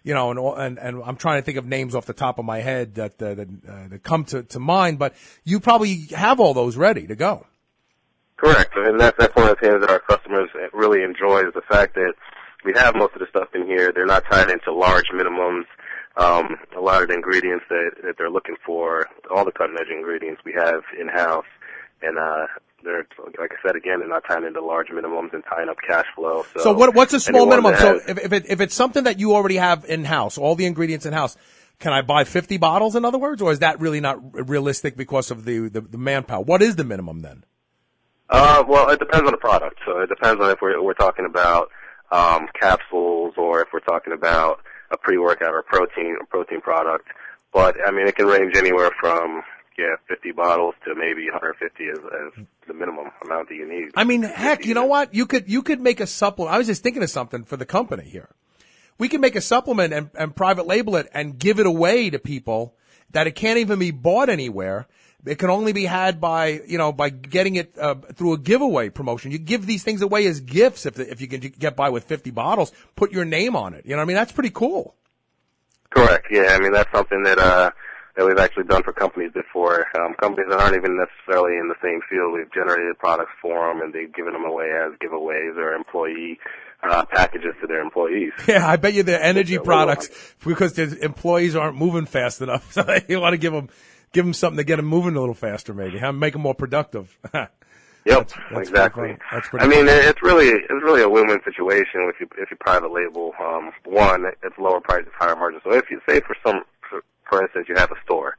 and I'm trying to think of names off the top of my head that come to mind, but you probably have all those ready to go. Correct, and that's one of the things that our customers really enjoy is the fact that we have most of the stuff in here. They're not tied into large minimums. A lot of the ingredients that they're looking for, all the cutting-edge ingredients we have in-house, and they're, like I said again, they're not tying into large minimums and tying up cash flow. So what's a small minimum? So if it's something that you already have in-house, all the ingredients in-house, can I buy 50 bottles, in other words, or is that really not realistic because of the manpower? What is the minimum then? Well, it depends on the product. So it depends on if we're talking about capsules or if we're talking about a pre-workout or protein product. But it can range anywhere from 50 bottles to maybe 150 as the minimum amount that you need. Heck, you know what? You could make a supplement. I was just thinking of something for the company here. We can make a supplement and private label it and give it away to people that it can't even be bought anywhere. It can only be had by getting it through a giveaway promotion. You give these things away as gifts if you can get by with 50 bottles. Put your name on it. That's pretty cool. Correct. Yeah, that's something that we've actually done for companies before. Companies that aren't even necessarily in the same field, we've generated products for them, and they've given them away as giveaways or employee packages to their employees. Yeah, I bet you they're energy products because the employees aren't moving fast enough. So you want to give them something to get them moving a little faster, maybe. Make them more productive. Yep, that's exactly. That's pretty cool. It's really a win-win situation if you private label. One, it's lower prices, higher margins. So if you say for instance, you have a store,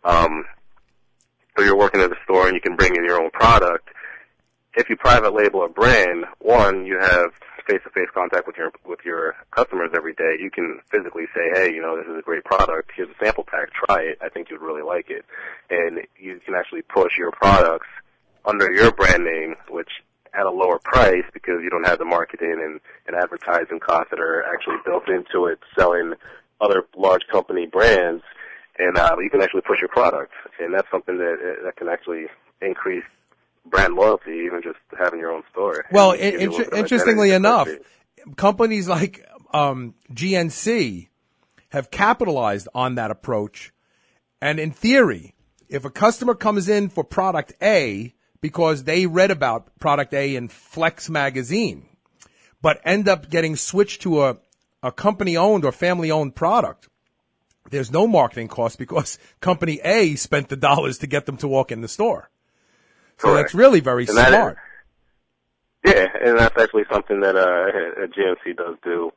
so you're working at a store and you can bring in your own product. If you private label a brand, one, you have face-to-face contact with your customers every day. You can physically say, hey, this is a great product. Here's a sample pack. Try it. I think you'd really like it. And you can actually push your products under your brand name, which at a lower price because you don't have the marketing and advertising costs that are actually built into it, selling other large company brands, and you can actually push your product. And that's something that can actually increase brand loyalty, even just having your own store. Well, interestingly enough, companies like GNC have capitalized on that approach. And in theory, if a customer comes in for product A because they read about product A in Flex magazine, but end up getting switched to a company-owned or family-owned product. There's no marketing cost because company A spent the dollars to get them to walk in the store. So Correct. that's really very smart. Yeah, and that's actually something that a GMC does do.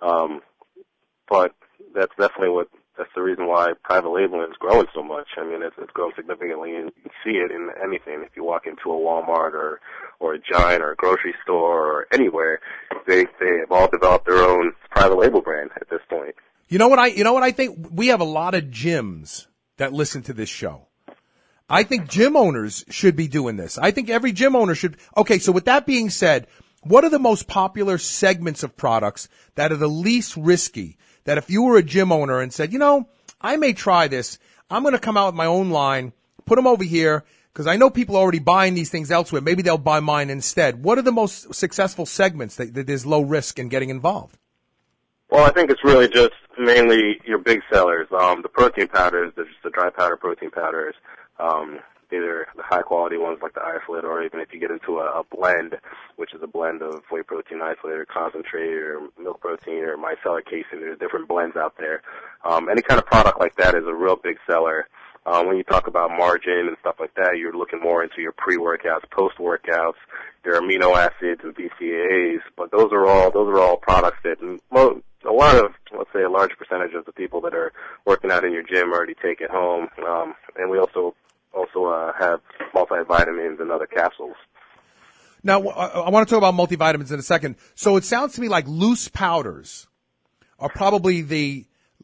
But that's definitely that's the reason why private labeling is growing so much. I mean, it's grown significantly, and you can see it in anything. If you walk into a Walmart or a Giant or a grocery store or anywhere, they have all developed their own private label brand at this point. You know what I think? We have a lot of gyms that listen to this show. I think gym owners should be doing this. I think every gym owner should. Okay, so with that being said, what are the most popular segments of products that are the least risky? That if you were a gym owner and said, I may try this, I'm going to come out with my own line, put them over here, because I know people are already buying these things elsewhere. Maybe they'll buy mine instead. What are the most successful segments that there's low risk in getting involved? Well, I think it's really just mainly your big sellers. The protein powders, just the dry powder protein powders, either the high quality ones like the isolate, or even if you get into a blend, which is a blend of whey protein isolate or concentrate or milk protein or micellar casein. There's different blends out there. Any kind of product like that is a real big seller. When you talk about margin and stuff like that, you're looking more into your pre-workouts, post-workouts, your amino acids and BCAAs. But those are all products that a large percentage of the people that are working out in your gym already take it home. And we also have multivitamins and other capsules. Now, I want to talk about multivitamins in a second. So it sounds to me like loose powders are probably the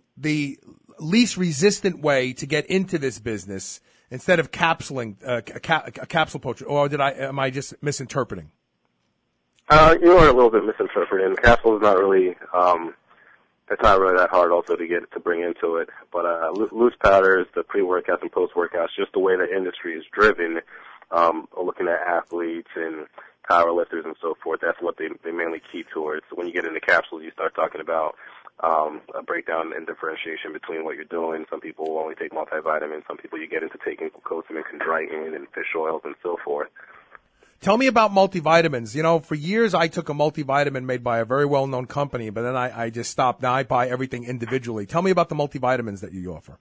least resistant way to get into this business instead of capsuling, a capsule poacher. Or am I just misinterpreting? You are a little bit misinterpreting. Capsule is not really, it's not really that hard also to bring into it. But, loose powders, the pre-workouts and post-workouts, just the way the industry is driven, looking at athletes and power lifters and so forth, that's what they mainly key towards. So when you get into capsules, you start talking about a breakdown and differentiation between what you're doing. Some people will only take multivitamins. Some people you get into taking glucosamine, chondroitin, and fish oils and so forth. Tell me about multivitamins. For years I took a multivitamin made by a very well-known company, but then I just stopped. Now I buy everything individually. Tell me about the multivitamins that you offer.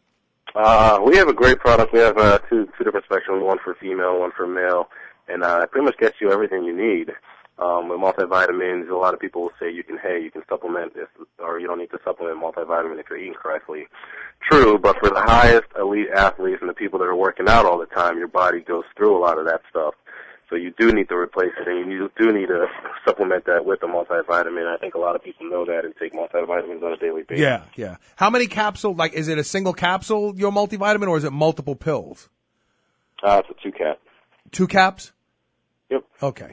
We have a great product. We have two different spectrums, one for female, one for male, and it pretty much gets you everything you need. With multivitamins, a lot of people will say you can supplement this, or you don't need to supplement multivitamin if you're eating correctly. True, but for the highest elite athletes and the people that are working out all the time, your body goes through a lot of that stuff. So you do need to replace it, and you do need to supplement that with a multivitamin. I think a lot of people know that and take multivitamins on a daily basis. Yeah. How many capsules, is it a single capsule, your multivitamin, or is it multiple pills? It's a 2-cap. 2 caps? Yep. Okay.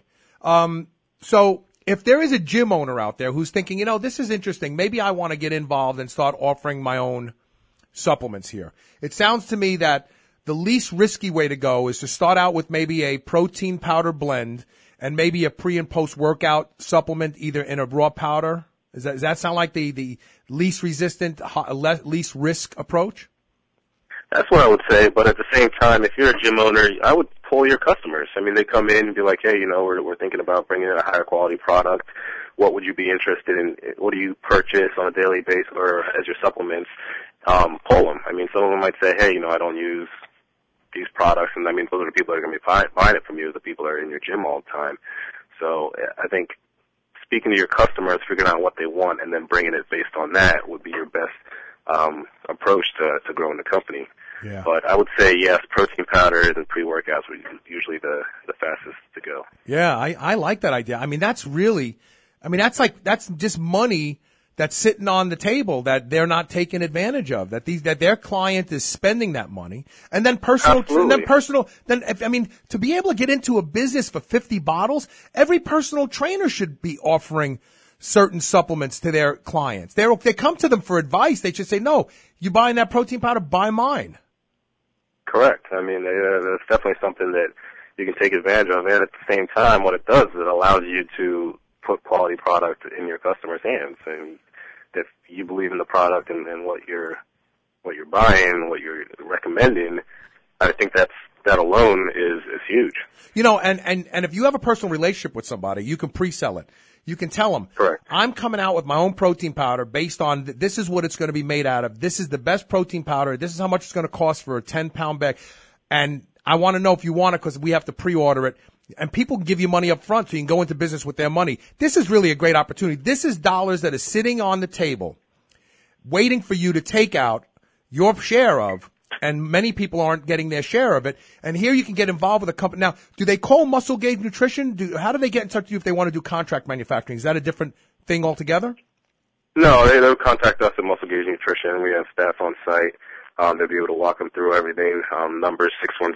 So if there is a gym owner out there who's thinking, this is interesting, maybe I want to get involved and start offering my own supplements here. It sounds to me that the least risky way to go is to start out with maybe a protein powder blend and maybe a pre and post workout supplement either in a raw powder. Does that sound like the least resistant, least risk approach? That's what I would say, but at the same time, if you're a gym owner, I would pull your customers. I mean, they come in and be like, hey, we're thinking about bringing in a higher quality product. What would you be interested in? What do you purchase on a daily basis or as your supplements? Pull them. I mean, some of them might say, hey, I don't use these products, and I mean, those are the people that are going to be buying it from you, the people that are in your gym all the time. So I think speaking to your customers, figuring out what they want, and then bringing it based on that would be your best approach to growing the company. Yeah. But I would say, yes, protein powders and pre-workouts are usually the fastest to go. Yeah, I like that idea. I mean, that's just money that's sitting on the table that they're not taking advantage of, that their client is spending that money. And then to be able to get into a business for 50 bottles, every personal trainer should be offering certain supplements to their clients. They come to them for advice. They should say, no, you buying that protein powder, buy mine. Correct. I mean, that's definitely something that you can take advantage of. And at the same time, what it does is it allows you to put quality product in your customers' hands. And if you believe in the product and what you're buying, what you're recommending, I think that's that alone is huge. You know, and if you have a personal relationship with somebody, you can pre-sell it. You can tell them, correct, I'm coming out with my own protein powder based on this is what it's going to be made out of. This is the best protein powder. This is how much it's going to cost for a 10-pound bag. And I want to know if you want it because we have to pre-order it. And people can give you money up front so you can go into business with their money. This is really a great opportunity. This is dollars that is sitting on the table waiting for you to take out your share of. And many people aren't getting their share of it. And here you can get involved with a company. Now, do they call Muscle Gauge Nutrition? How do they get in touch with you if they want to do contract manufacturing? Is that a different thing altogether? No, they'll contact us at Muscle Gauge Nutrition. We have staff on site. They'll be able to walk them through everything. Number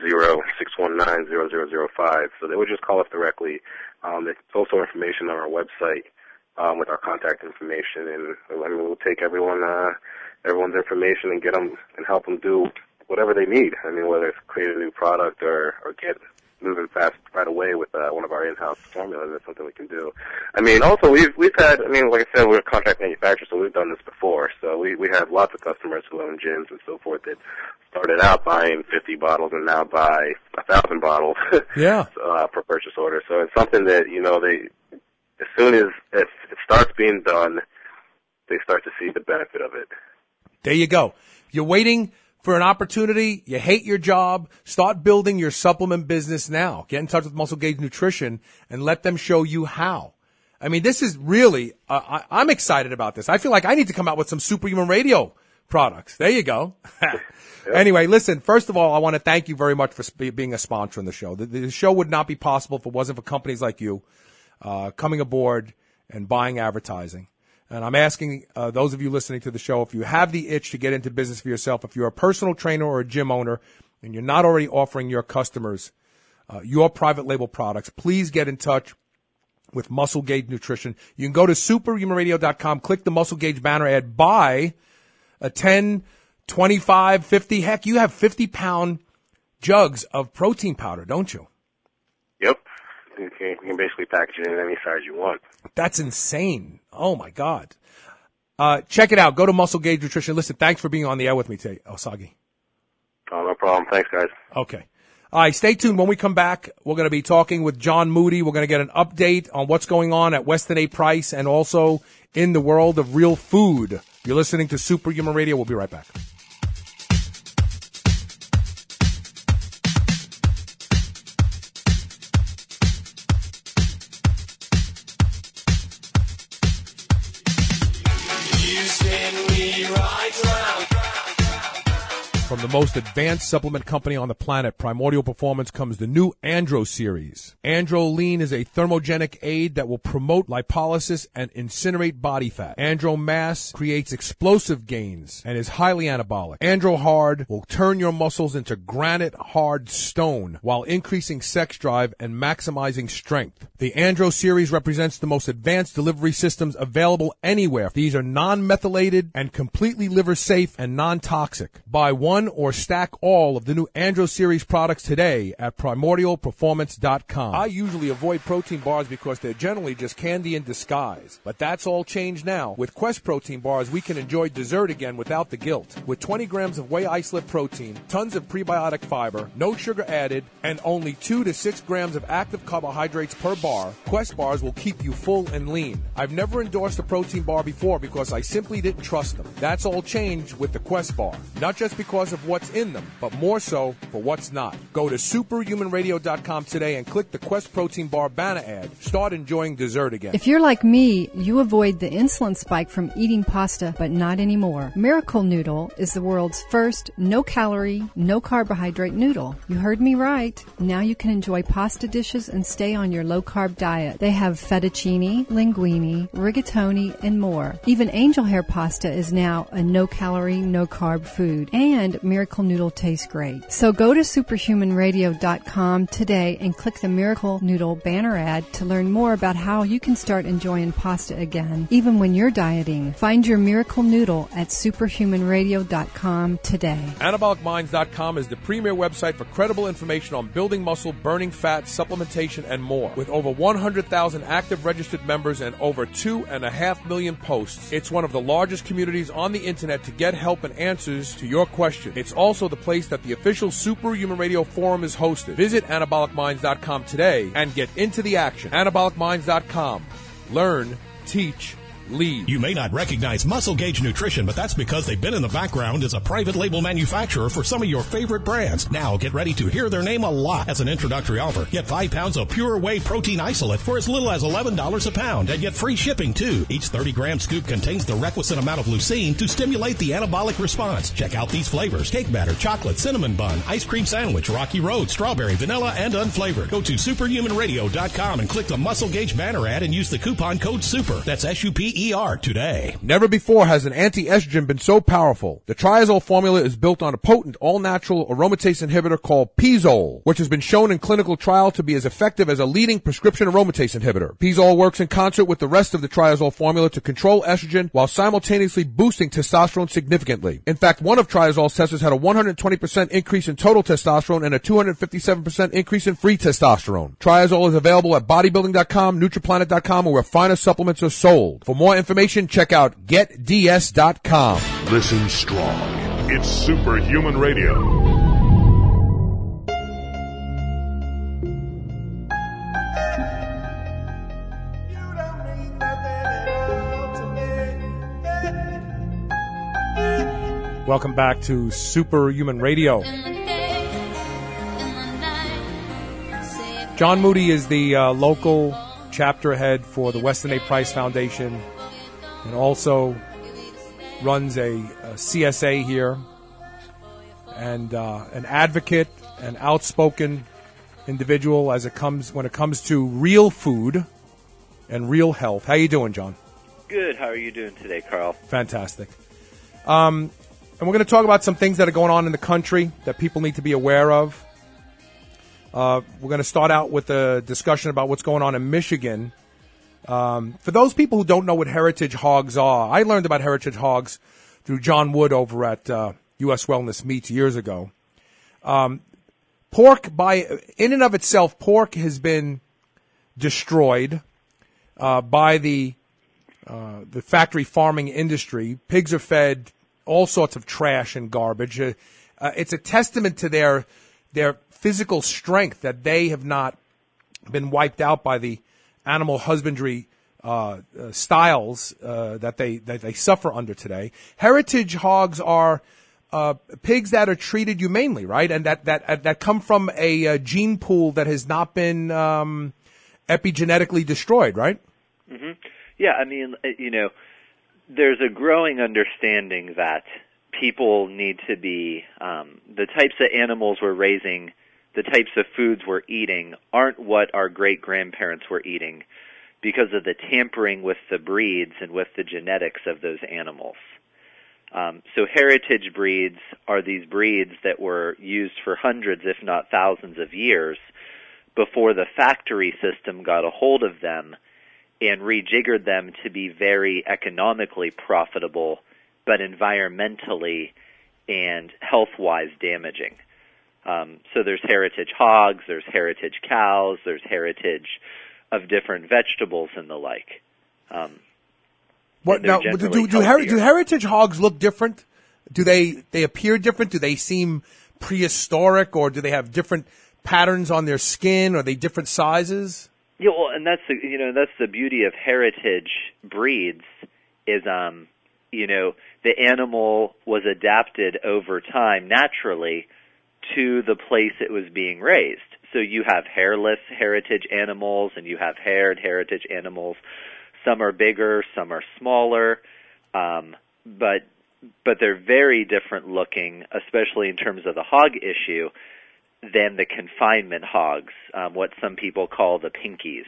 610-619-0005. So they would just call us directly. There's also information on our website with our contact information. And we'll take everyone's information and get them and help them do whatever they need. I mean, whether it's create a new product or get moving fast right away with one of our in-house formulas, that's something we can do. I mean, also we've had, I mean, like I said, we're a contract manufacturer, so we've done this before. So we have lots of customers who own gyms and so forth that started out buying 50 bottles and now buy 1,000 bottles yeah. Per purchase order. So it's something that, you know, they as soon as it starts being done, they start to see the benefit of it. There you go. You're waiting for an opportunity. You hate your job. Start building your supplement business now. Get in touch with Muscle Gauge Nutrition and let them show you how. I mean, this is really, I'm excited about this. I feel like I need to come out with some Superhuman Radio products. There you go. Anyway, listen, first of all, I want to thank you very much for being a sponsor in the show. The show would not be possible if it wasn't for companies like you coming aboard and buying advertising. And I'm asking those of you listening to the show, if you have the itch to get into business for yourself, if you're a personal trainer or a gym owner, and you're not already offering your customers your private label products, please get in touch with Muscle Gauge Nutrition. You can go to superhumanradio.com, click the Muscle Gauge banner ad, buy a 10, 25, 50, heck, you have 50-pound jugs of protein powder, don't you? Yep. You can basically package it in any size you want. That's insane. Oh, my God. Check it out. Go to Muscle Gauge Nutrition. Listen, thanks for being on the air with me today, Osagie. Oh, no problem. Thanks, guys. Okay. All right, stay tuned. When we come back, we're going to be talking with John Moody. We're going to get an update on what's going on at Weston A. Price and also in the world of real food. You're listening to Superhuman Radio. We'll be right back. From the most advanced supplement company on the planet, Primordial Performance, comes the new Andro series. Andro Lean is a thermogenic aid that will promote lipolysis and incinerate body fat. Andro Mass creates explosive gains and is highly anabolic. Andro Hard will turn your muscles into granite hard stone while increasing sex drive and maximizing strength. The Andro series represents the most advanced delivery systems available anywhere. These are non-methylated and completely liver safe and non-toxic. Buy one or stack all of the new Andro series products today at primordialperformance.com. I usually avoid protein bars because they're generally just candy in disguise. But that's all changed now. With Quest protein bars, we can enjoy dessert again without the guilt. With 20 grams of whey isolate protein, tons of prebiotic fiber, no sugar added, and only 2 to 6 grams of active carbohydrates per bar, Quest bars will keep you full and lean. I've never endorsed a protein bar before because I simply didn't trust them. That's all changed with the Quest bar. Not just because of what's in them, but more so for what's not. Go to superhumanradio.com today and click the Quest Protein Bar banner ad. Start enjoying dessert again. If you're like me, you avoid the insulin spike from eating pasta, but not anymore. Miracle Noodle is the world's first no-calorie, no-carbohydrate noodle. You heard me right. Now you can enjoy pasta dishes and stay on your low-carb diet. They have fettuccine, linguine, rigatoni, and more. Even angel hair pasta is now a no-calorie, no-carb food. And Miracle Noodle tastes great. So go to superhumanradio.com today and click the Miracle Noodle banner ad to learn more about how you can start enjoying pasta again, even when you're dieting. Find your Miracle Noodle at superhumanradio.com today. AnabolicMinds.com is the premier website for credible information on building muscle, burning fat, supplementation, and more. With over 100,000 active registered members and over 2.5 million posts, it's one of the largest communities on the internet to get help and answers to your questions question. It's also the place that the official Superhuman Radio forum is hosted. Visit anabolicminds.com today and get into the action. anabolicminds.com. Learn, teach, lead. You may not recognize Muscle Gauge Nutrition, but that's because they've been in the background as a private label manufacturer for some of your favorite brands. Now get ready to hear their name a lot. As an introductory offer, get 5 pounds of pure whey protein isolate for as little as $11 a pound and get free shipping too. Each 30-gram scoop contains the requisite amount of leucine to stimulate the anabolic response. Check out these flavors: cake batter, chocolate, cinnamon bun, ice cream sandwich, Rocky Road, strawberry, vanilla, and unflavored. Go to superhumanradio.com and click the Muscle Gauge banner ad and use the coupon code SUPER. That's SUPER today. Never before has an anti-estrogen been so powerful. The Triazole formula is built on a potent, all-natural aromatase inhibitor called Pizole, which has been shown in clinical trial to be as effective as a leading prescription aromatase inhibitor. Pizole works in concert with the rest of the Triazole formula to control estrogen while simultaneously boosting testosterone significantly. In fact, one of Triazole's testers had a 120% increase in total testosterone and a 257% increase in free testosterone. Triazole is available at bodybuilding.com, nutriplanet.com, or where finer supplements are sold. For more information, check out getds.com. Listen strong. It's Superhuman Radio. Welcome back to Superhuman Radio. John Moody is the local chapter head for the Weston A. Price Foundation, and also runs a CSA here, and an advocate, an outspoken individual when it comes to real food and real health. How you doing, John? Good. How are you doing today, Carl? Fantastic. And we're going to talk about some things that are going on in the country that people need to be aware of. We're going to start out with a discussion about what's going on in Michigan. For those people who don't know what heritage hogs are, I learned about heritage hogs through John Wood over at U.S. Wellness Meats years ago. Pork, in and of itself, pork has been destroyed by the factory farming industry. Pigs are fed all sorts of trash and garbage. It's a testament to their physical strength that they have not been wiped out by the animal husbandry styles that they suffer under today. Heritage hogs are pigs that are treated humanely, right? And that come from a gene pool that has not been epigenetically destroyed, right? Mm-hmm. Yeah, I mean, there's a growing understanding that people need to be the types of animals we're raising, the types of foods we're eating aren't what our great-grandparents were eating because of the tampering with the breeds and with the genetics of those animals. So heritage breeds are these breeds that were used for hundreds, if not thousands of years before the factory system got a hold of them and rejiggered them to be very economically profitable, but environmentally and health-wise damaging. So there's heritage hogs, there's heritage cows, there's heritage of different vegetables and the like. What now? Do heritage hogs look different? Do they appear different? Do they seem prehistoric, or do they have different patterns on their skin? Are they different sizes? Yeah, well, and that's the beauty of heritage breeds is the animal was adapted over time naturally to the place it was being raised. So you have hairless heritage animals and you have haired heritage animals. Some are bigger, some are smaller, but they're very different looking, especially in terms of the hog issue, than the confinement hogs, what some people call the pinkies.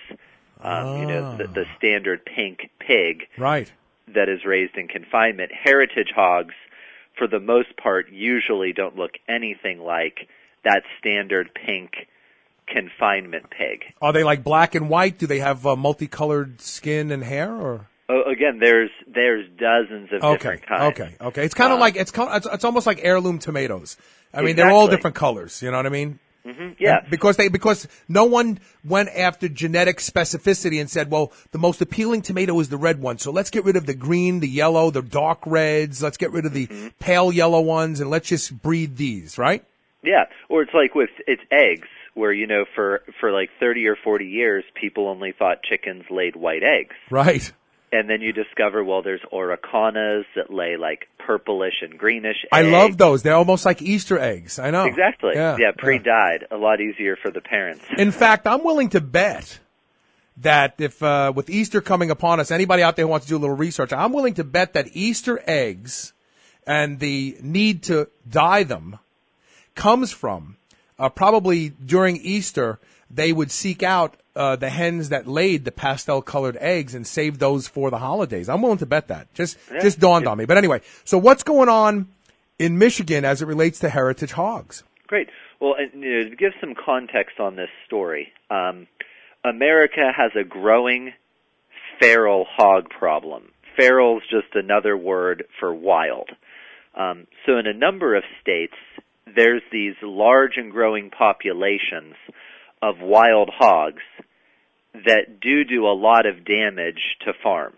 The standard pink pig, right, that is raised in confinement. Heritage hogs, for the most part, usually don't look anything like that standard pink confinement pig. Are they like black and white? Do they have multicolored skin and hair, or? Oh, again, there's dozens of different kinds. Okay. It's kind of like it's almost like heirloom tomatoes. I mean, they're all different colors. You know what I mean? Yeah. And because no one went after genetic specificity and said, well, the most appealing tomato is the red one, so let's get rid of the green, the yellow, the dark reds, let's get rid of the pale yellow ones, and let's just breed these, right? Yeah, or it's like with it's eggs, where, you know, for like 30 or 40 years, people only thought chickens laid white eggs. Right. And then you discover, well, there's Oricanas that lay like purplish and greenish eggs. I love those. They're almost like Easter eggs. I know. Exactly. Yeah, pre-dyed. A lot easier for the parents. In fact, I'm willing to bet that if with Easter coming upon us, anybody out there who wants to do a little research, I'm willing to bet that Easter eggs and the need to dye them comes from probably during Easter, they would seek out the hens that laid the pastel-colored eggs and save those for the holidays. I'm willing to bet that. Just dawned on me. But anyway, so what's going on in Michigan as it relates to heritage hogs? Great. Well, and, you know, to give some context on this story, America has a growing feral hog problem. Feral's just another word for wild. So in a number of states, there's these large and growing populations of wild hogs that do a lot of damage to farms.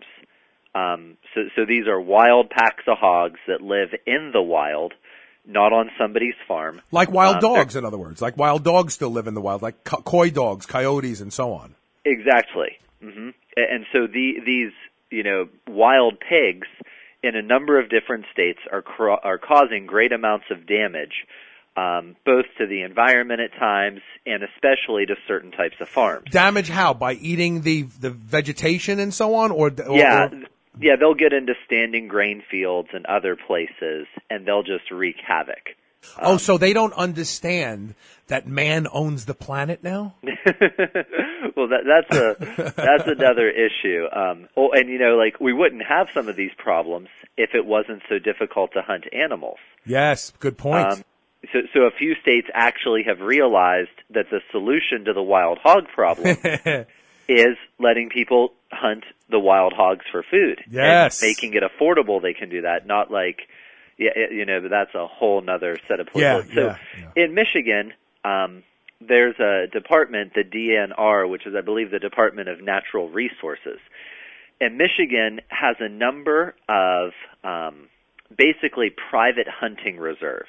So these are wild packs of hogs that live in the wild, not on somebody's farm. Like wild dogs, in other words. Like wild dogs still live in the wild, like coy dogs, coyotes, and so on. Exactly. Mm-hmm. And so these, you know, wild pigs in a number of different states are causing great amounts of damage, both to the environment at times and especially to certain types of farms. Damage how? By eating the vegetation and so on? Yeah, they'll get into standing grain fields and other places, and they'll just wreak havoc. So they don't understand that man owns the planet now? Well, that's another issue. And you know, like, we wouldn't have some of these problems if it wasn't so difficult to hunt animals. Yes, good point. So a few states actually have realized that the solution to the wild hog problem is letting people hunt the wild hogs for food. Yes. And making it affordable, they can do that. Not like, you know, but that's a whole nother set of politics. In Michigan, there's a department, the DNR, which is, I believe, the Department of Natural Resources. And Michigan has a number of basically private hunting reserves.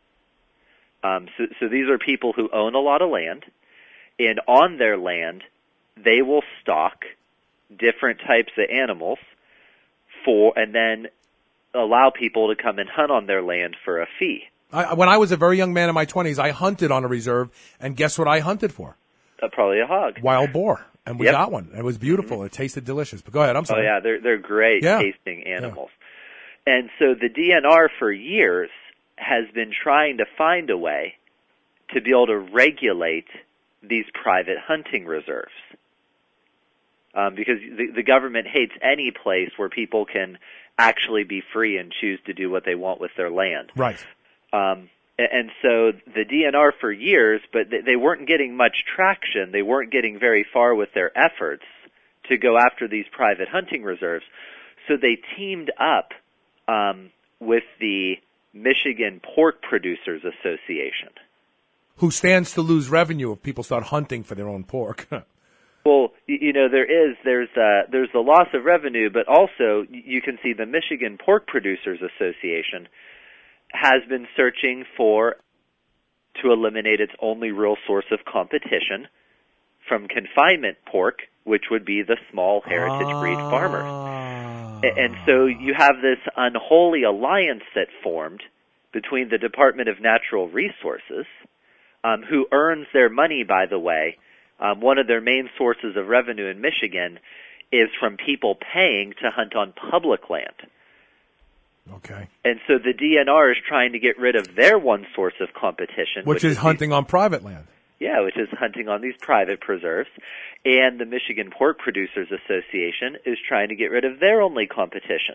So these are people who own a lot of land, and on their land, they will stock different types of animals and then allow people to come and hunt on their land for a fee. When I was a very young man in my 20s, I hunted on a reserve, and guess what I hunted for? Probably a hog. Wild boar. And we got one. It was beautiful. Mm-hmm. It tasted delicious. But go ahead. I'm sorry. Oh, yeah. They're great tasting animals. Yeah. And so the DNR for years has been trying to find a way to be able to regulate these private hunting reserves. Because the government hates any place where people can actually be free and choose to do what they want with their land. Right. And so the DNR for years, but they weren't getting much traction. They weren't getting very far with their efforts to go after these private hunting reserves. So they teamed up with the Michigan Pork Producers Association, who stands to lose revenue if people start hunting for their own pork. Well, you know, there's the loss of revenue, but also you can see the Michigan Pork Producers Association has been searching to eliminate its only real source of competition from confinement pork, which would be the small heritage breed farmers. And so you have this unholy alliance that formed between the Department of Natural Resources, who earns their money, by the way. One of their main sources of revenue in Michigan is from people paying to hunt on public land. Okay. And so the DNR is trying to get rid of their one source of competition, which is hunting on private land. Yeah, which is hunting on these private preserves. And the Michigan Pork Producers Association is trying to get rid of their only competition,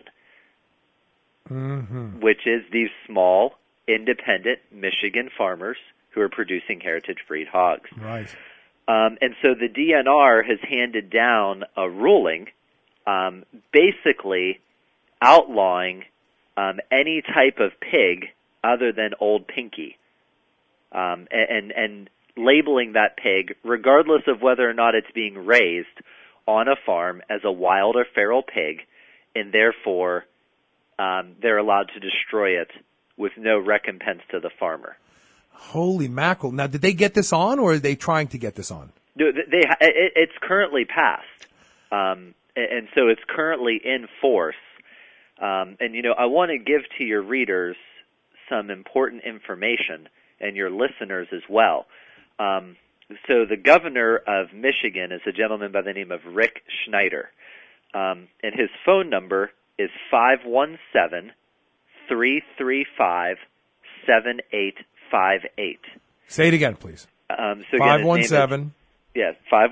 which is these small, independent Michigan farmers who are producing heritage breed hogs. Right. And so the DNR has handed down a ruling basically outlawing any type of pig other than Old Pinky. And labeling that pig, regardless of whether or not it's being raised on a farm as a wild or feral pig, and therefore they're allowed to destroy it with no recompense to the farmer. Holy mackerel. Now, did they get this on, or are they trying to get this on? It's currently passed, and so it's currently in force. And, I want to give to your readers some important information, and your listeners as well. So the governor of Michigan is a gentleman by the name of Rick Schneider, and his phone number is 517-335-7858. Say it again, please. 517. Yes,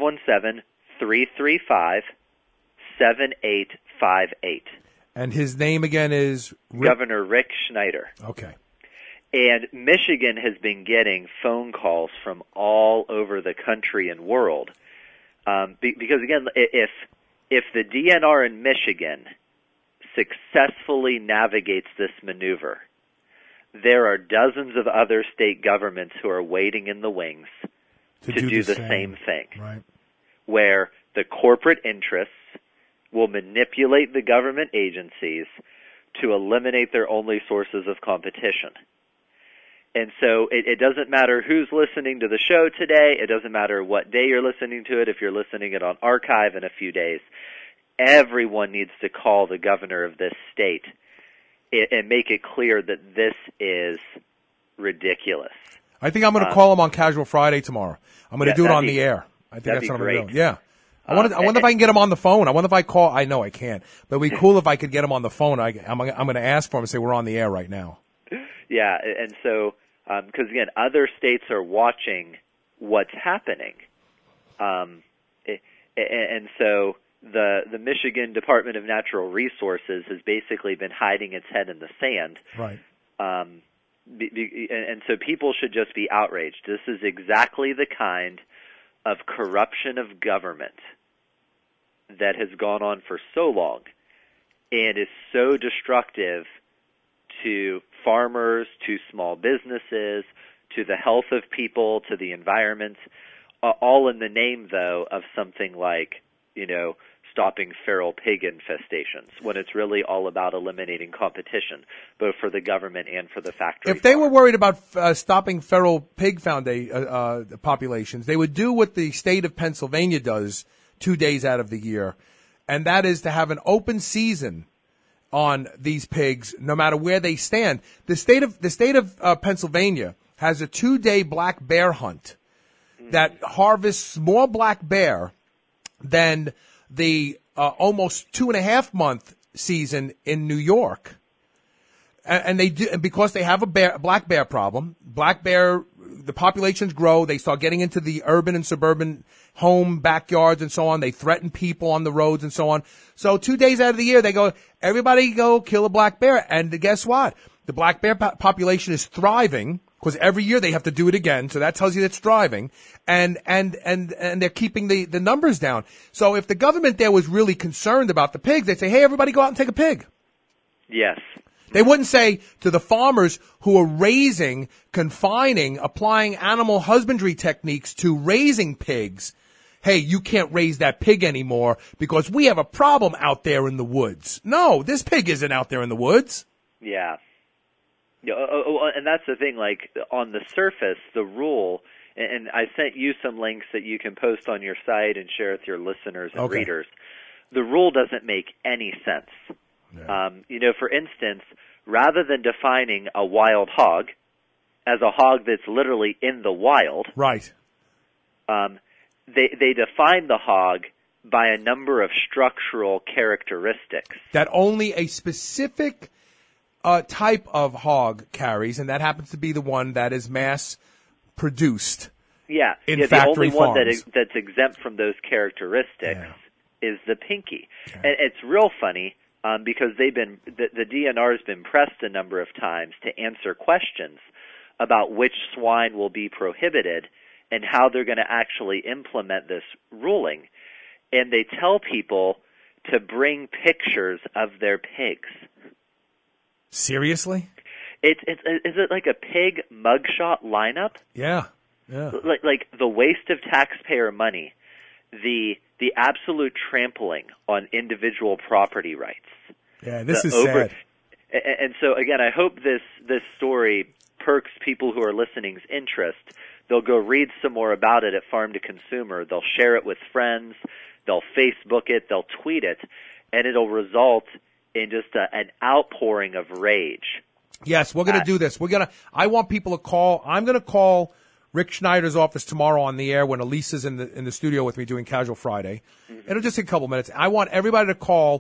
517-335-7858. And his name again is? Governor Rick Schneider. Okay. And Michigan has been getting phone calls from all over the country and world. Because, again, if the DNR in Michigan successfully navigates this maneuver, there are dozens of other state governments who are waiting in the wings to do the same thing. Right. Where the corporate interests will manipulate the government agencies to eliminate their only sources of competition. And so it doesn't matter who's listening to the show today. It doesn't matter what day you're listening to it. If you're listening it on archive in a few days, everyone needs to call the governor of this state and make it clear that this is ridiculous. I think I'm going to call him on Casual Friday tomorrow. I'm going to do it on the air. I think that's what I'm going to do. Yeah. I wonder if I can get him on the phone. I wonder if I call. I know I can't, but it'd be cool if I could get him on the phone. I'm going to ask for him and say, we're on the air right now. Yeah, and so, because again, other states are watching what's happening. And so the Michigan Department of Natural Resources has basically been hiding its head in the sand. Right. And so people should just be outraged. This is exactly the kind of corruption of government that has gone on for so long and is so destructive to farmers, to small businesses, to the health of people, to the environment, all in the name, though, of something like, stopping feral pig infestations, when it's really all about eliminating competition, both for the government and for the factory. If they were worried about stopping feral pig populations, they would do what the state of Pennsylvania does 2 days out of the year, and that is to have an open season on these pigs, no matter where they stand. The state of Pennsylvania has a 2-day black bear hunt that harvests more black bear than the almost 2.5-month season in New York. And they do, because they have a black bear problem. Black bear, the populations grow. They start getting into the urban and suburban home backyards and so on. They threaten people on the roads and so on. So 2 days out of the year, they go, everybody go kill a black bear. And guess what? The black bear population is thriving because every year they have to do it again. So that tells you it's thriving. And they're keeping the numbers down. So if the government there was really concerned about the pigs, they'd say, hey, everybody go out and take a pig. Yes. They wouldn't say to the farmers who are raising, confining, applying animal husbandry techniques to raising pigs, hey, you can't raise that pig anymore because we have a problem out there in the woods. No, this pig isn't out there in the woods. Yeah. And that's the thing, like, on the surface, the rule, and I sent you some links that you can post on your site and share with your listeners and readers. The rule doesn't make any sense. Yeah. For instance, rather than defining a wild hog as a hog that's literally in the wild, right? They define the hog by a number of structural characteristics that only a specific type of hog carries, and that happens to be the one that is mass produced. Yeah, in the factory only farms. one that's exempt from those characteristics is the pinky. Okay. And it's real funny. Because the DNR has been pressed a number of times to answer questions about which swine will be prohibited and how they're going to actually implement this ruling. And they tell people to bring pictures of their pigs. Seriously? Is it like a pig mugshot lineup? Yeah. Yeah. Like the waste of taxpayer money, the absolute trampling on individual property rights. Yeah, this is sad. And so again, I hope this story perks people who are listening's interest. They'll go read some more about it at Farm to Consumer. They'll share it with friends. They'll Facebook it. They'll tweet it, and it'll result in just an outpouring of rage. Yes, we're going to do this. I want people to call. I'm going to call Rick Schneider's office tomorrow on the air when Elisa's in the studio with me doing Casual Friday. Mm-hmm. It'll just take a couple minutes. I want everybody to call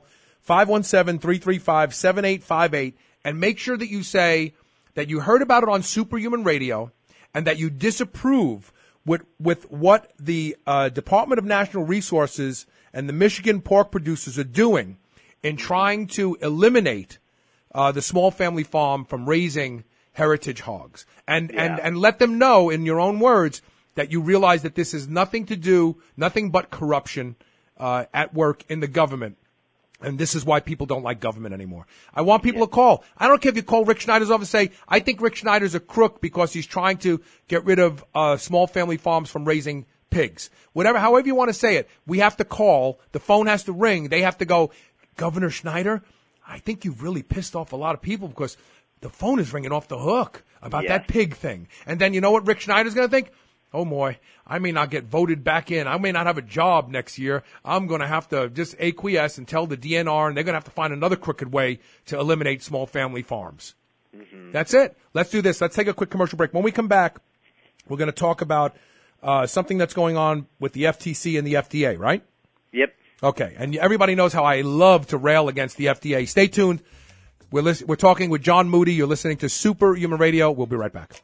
517-335-7858 and make sure that you say that you heard about it on Superhuman Radio and that you disapprove with what the Department of Natural Resources and the Michigan pork producers are doing in trying to eliminate the small family farm from raising heritage hogs. And let them know in your own words that you realize that this is nothing but corruption at work in the government. And this is why people don't like government anymore. I want people to call. I don't care if you call Rick Schneider's office and say, I think Rick Schneider's a crook because he's trying to get rid of small family farms from raising pigs. However you want to say it, we have to call. The phone has to ring. They have to go, Governor Schneider, I think you've really pissed off a lot of people because the phone is ringing off the hook about that pig thing. And then you know what Rick Schneider's going to think? Oh, boy, I may not get voted back in. I may not have a job next year. I'm going to have to just acquiesce and tell the DNR, and they're going to have to find another crooked way to eliminate small family farms. Mm-hmm. That's it. Let's do this. Let's take a quick commercial break. When we come back, we're going to talk about something that's going on with the FTC and the FDA, right? Yep. Okay, and everybody knows how I love to rail against the FDA. Stay tuned. We're talking with John Moody. You're listening to Superhuman Radio. We'll be right back.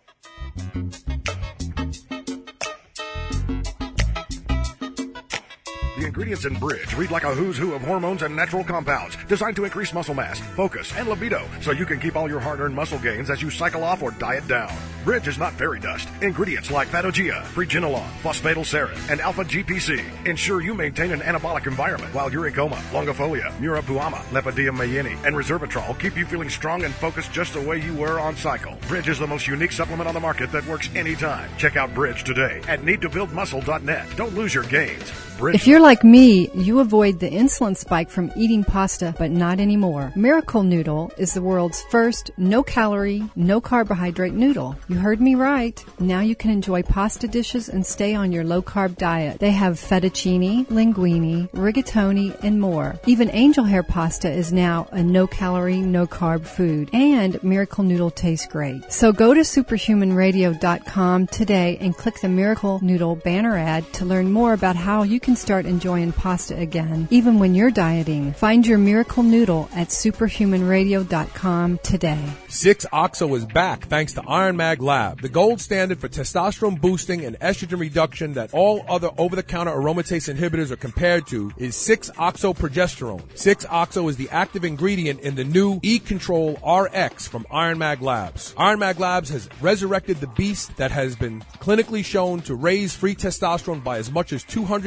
The ingredients in Bridge read like a who's who of hormones and natural compounds designed to increase muscle mass, focus, and libido so you can keep all your hard-earned muscle gains as you cycle off or diet down. Bridge is not fairy dust. Ingredients like Phagogia, Preginolone, Phosphatidylserine, and Alpha-GPC ensure you maintain an anabolic environment while Uricoma, Longifolia, Murapuama, Lepidium mayini, and Resveratrol keep you feeling strong and focused just the way you were on cycle. Bridge is the most unique supplement on the market that works anytime. Check out Bridge today at needtobuildmuscle.net. Don't lose your gains. Bridge. If you're like me, you avoid the insulin spike from eating pasta, but not anymore. Miracle Noodle is the world's first no-calorie, no-carbohydrate noodle. You heard me right. Now you can enjoy pasta dishes and stay on your low-carb diet. They have fettuccine, linguine, rigatoni, and more. Even angel hair pasta is now a no-calorie, no-carb food. And Miracle Noodle tastes great. So go to superhumanradio.com today and click the Miracle Noodle banner ad to learn more about how you can start enjoying pasta again, even when you're dieting. Find your Miracle Noodle at superhumanradio.com today. 6-OXO is back thanks to Iron Mag Lab, the gold standard for testosterone boosting and estrogen reduction that all other over-the-counter aromatase inhibitors are compared to is 6-OXO progesterone. 6-OXO is the active ingredient in the new E-Control RX from Iron Mag Labs. Iron Mag Labs has resurrected the beast that has been clinically shown to raise free testosterone by as much as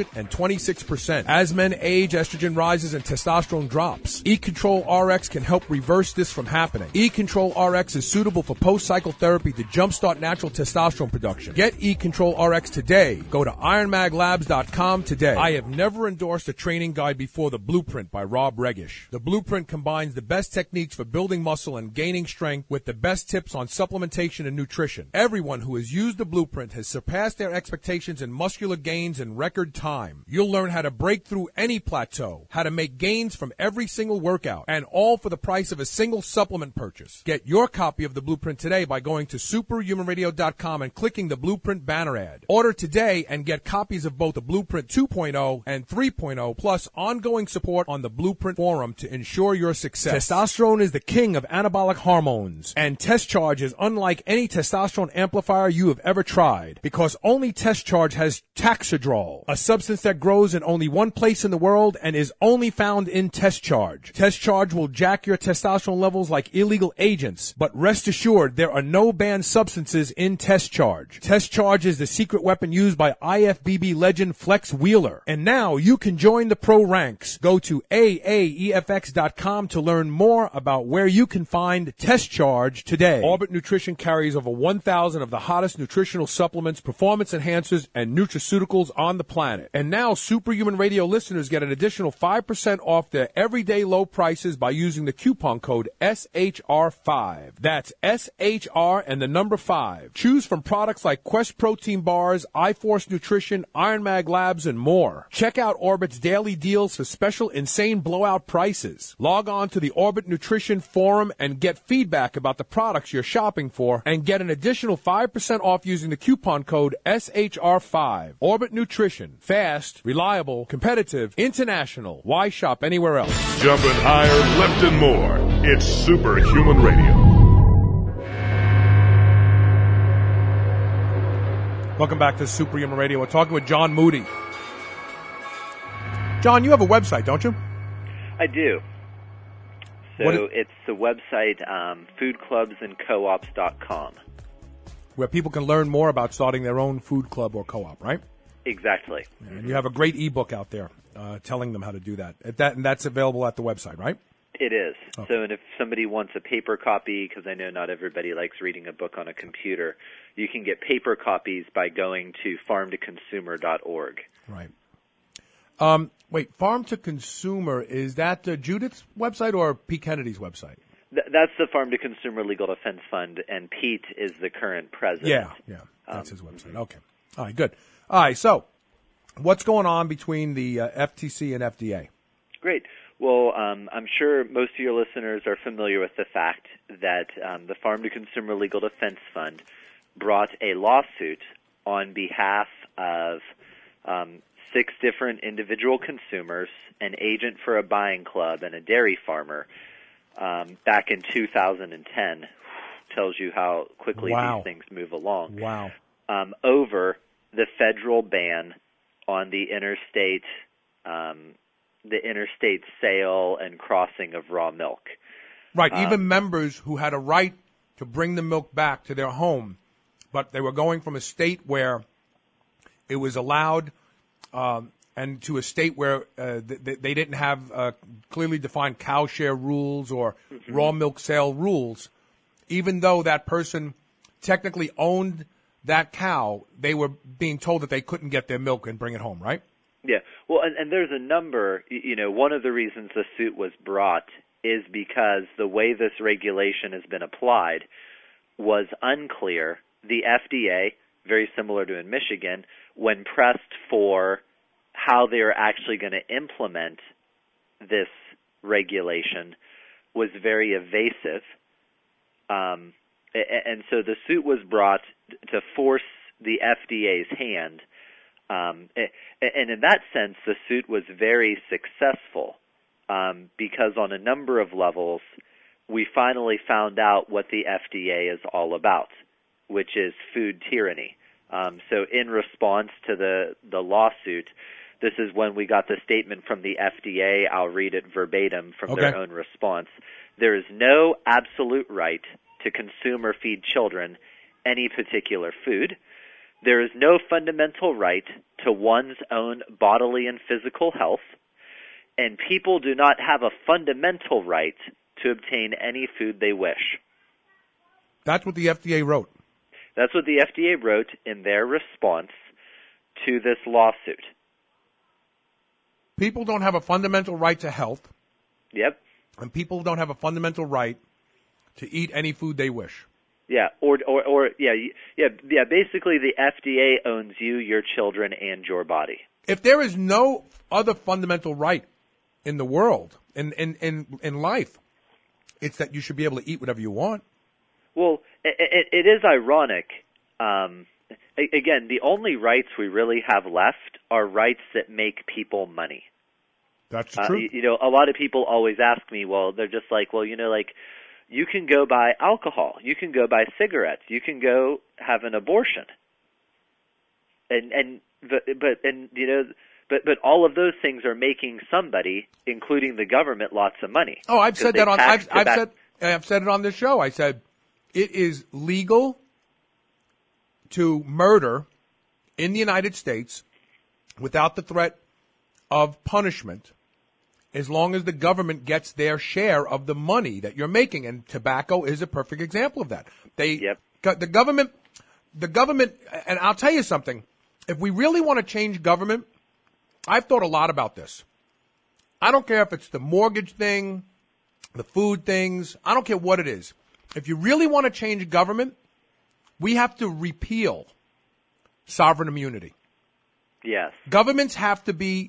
226%. As men age, estrogen rises and testosterone drops. E-Control RX can help reverse this from happening. E-Control RX is suitable for post-cycle therapy to jumpstart natural testosterone production. Get E-Control RX today. Go to ironmaglabs.com today. I have never endorsed a training guide before the Blueprint by Rob Regish. The Blueprint combines the best techniques for building muscle and gaining strength with the best tips on supplementation and nutrition. Everyone who has used the Blueprint has surpassed their expectations in muscular gains in record time. You'll learn how to break through any plateau, how to make gains from every single workout, and all for the price of a single supplement purchase. Get your copy of the Blueprint today by going to superhumanradio.com and clicking the Blueprint banner ad. Order today and get copies of both the Blueprint 2.0 and 3.0, plus ongoing support on the Blueprint forum to ensure your success. Testosterone is the king of anabolic hormones, and Test Charge is unlike any testosterone amplifier you have ever tried, because only Test Charge has Taxidrol, a substance that grows in only one place in the world and is only found in Test Charge. Test Charge will jack your testosterone levels like illegal agents, but rest assured there are no banned substances substances in Test Charge. Test Charge is the secret weapon used by IFBB legend Flex Wheeler. And now you can join the pro ranks. Go to AAEFX.com to learn more about where you can find Test Charge today. Orbit Nutrition carries over 1,000 of the hottest nutritional supplements, performance enhancers, and nutraceuticals on the planet. And now Superhuman Radio listeners get an additional 5% off their everyday low prices by using the coupon code SHR5. That's SHR and the number 5. Choose from products like Quest Protein Bars, iForce Nutrition, Iron Mag Labs, and more. Check out Orbit's daily deals for special insane blowout prices. Log on to the Orbit Nutrition Forum and get feedback about the products you're shopping for and get an additional 5% off using the coupon code SHR5. Orbit Nutrition. Fast, reliable, competitive, international. Why shop anywhere else? Jumping higher, left and more. It's Superhuman Radio. Welcome back to Superhuman Radio. We're talking with John Moody. John, you have a website, don't you? I do. So it's the website foodclubsandcoops.com. Where people can learn more about starting their own food club or co-op, right? Exactly. And you have a great ebook out there telling them how to do that. And that's available at the website, right? It is. Okay. So, and if somebody wants a paper copy, because I know not everybody likes reading a book on a computer, you can get paper copies by going to farmtoconsumer.org. Right. Wait, Farm to Consumer, is that Judith's website or Pete Kennedy's website? That's the Farm to Consumer Legal Defense Fund, and Pete is the current president. Yeah, that's his website. Okay. All right, good. All right, so what's going on between the FTC and FDA? Great. Well, I'm sure most of your listeners are familiar with the fact that the Farm to Consumer Legal Defense Fund brought a lawsuit on behalf of 6 different individual consumers, an agent for a buying club, and a dairy farmer back in 2010. Tells you how quickly these things move along. Wow. Over the federal ban on the interstate sale and crossing of raw milk. Right, even members who had a right to bring the milk back to their home, but they were going from a state where it was allowed and to a state where they didn't have clearly defined cow share rules or raw milk sale rules. Even though that person technically owned that cow, they were being told that they couldn't get their milk and bring it home, right? Yeah. Well, and there's a number, one of the reasons the suit was brought is because the way this regulation has been applied was unclear. The FDA, very similar to in Michigan, when pressed for how they are actually going to implement this regulation, was very evasive. And so the suit was brought to force the FDA's hand. And in that sense, the suit was very successful because on a number of levels, we finally found out what the FDA is all about, which is food tyranny. So in response to the lawsuit, this is when we got the statement from the FDA. I'll read it verbatim from their own response. There is no absolute right to consume or feed children any particular food. There is no fundamental right to one's own bodily and physical health, and people do not have a fundamental right to obtain any food they wish. That's what the FDA wrote. That's what the FDA wrote in their response to this lawsuit. People don't have a fundamental right to health. Yep. And people don't have a fundamental right to eat any food they wish. Yeah, basically the FDA owns you, your children, and your body. If there is no other fundamental right in the world, in life, it's that you should be able to eat whatever you want. Well, it is ironic. Again, the only rights we really have left are rights that make people money. That's true. A lot of people always ask me, well, they're just like, well, you can go buy alcohol, you can go buy cigarettes, you can go have an abortion, but all of those things are making somebody, including the government, lots of money. Oh, I've said that on I've said it on this show. I said it is legal to murder in the United States without the threat of punishment, as long as the government gets their share of the money that you're making. And tobacco is a perfect example of that. The government, and I'll tell you something, if we really want to change government, I've thought a lot about this. I don't care if it's the mortgage thing, the food things, I don't care what it is. If you really want to change government, we have to repeal sovereign immunity. Yes. Governments have to be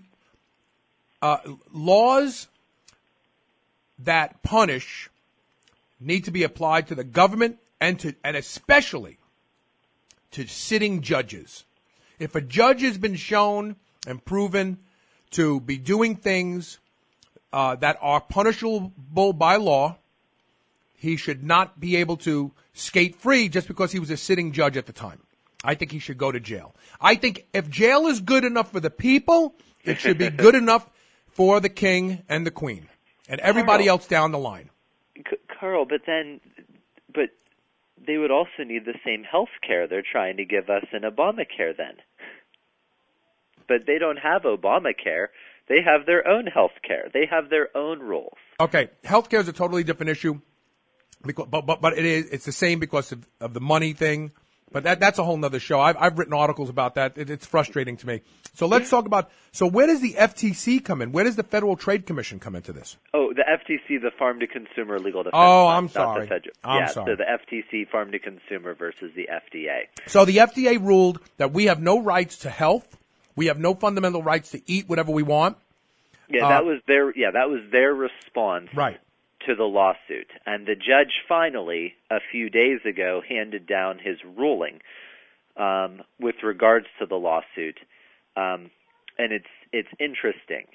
laws that punish need to be applied to the government and especially to sitting judges. If a judge has been shown and proven to be doing things that are punishable by law, he should not be able to skate free just because he was a sitting judge at the time. I think he should go to jail. I think if jail is good enough for the people, it should be good enough for the king and the queen and everybody else down the line. Carl, but they would also need the same health care they're trying to give us in Obamacare then. But they don't have Obamacare. They have their own health care. They have their own rules. Okay, health care is a totally different issue, but it's the same because of the money thing. But that's a whole nother show. I've written articles about that. It's frustrating to me. So let's talk about, so where does the FTC come in? Where does the Federal Trade Commission come into this? Oh, the FTC, the Farm to Consumer Legal Defense. Oh, I'm sorry. I'm sorry. So the FTC, Farm to Consumer versus the FDA. So the FDA ruled that we have no rights to health. We have no fundamental rights to eat whatever we want. Yeah, that was their response. Right. To the lawsuit. And the judge finally, a few days ago, handed down his ruling with regards to the lawsuit. And it's interesting.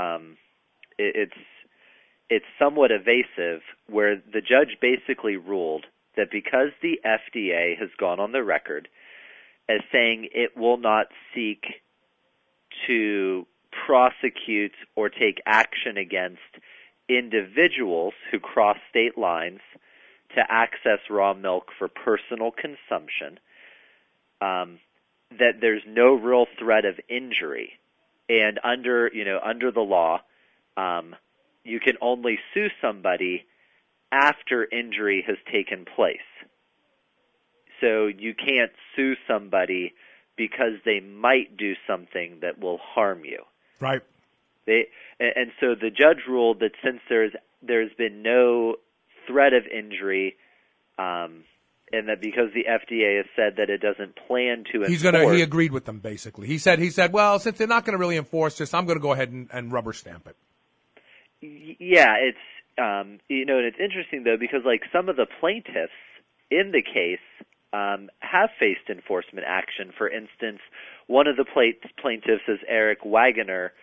It's somewhat evasive, where the judge basically ruled that because the FDA has gone on the record as saying it will not seek to prosecute or take action against individuals who cross state lines to access raw milk for personal consumption, that there's no real threat of injury, and under the law, you can only sue somebody after injury has taken place. So you can't sue somebody because they might do something that will harm you. Right. And so the judge ruled that since there's been no threat of injury, and that because the FDA has said that it doesn't plan to enforce, he agreed with them basically. He said, well, since they're not going to really enforce this, I'm going to go ahead and rubber stamp it. Yeah, it's and it's interesting though, because like some of the plaintiffs in the case have faced enforcement action. For instance, one of the plaintiffs is Eric Wagoner,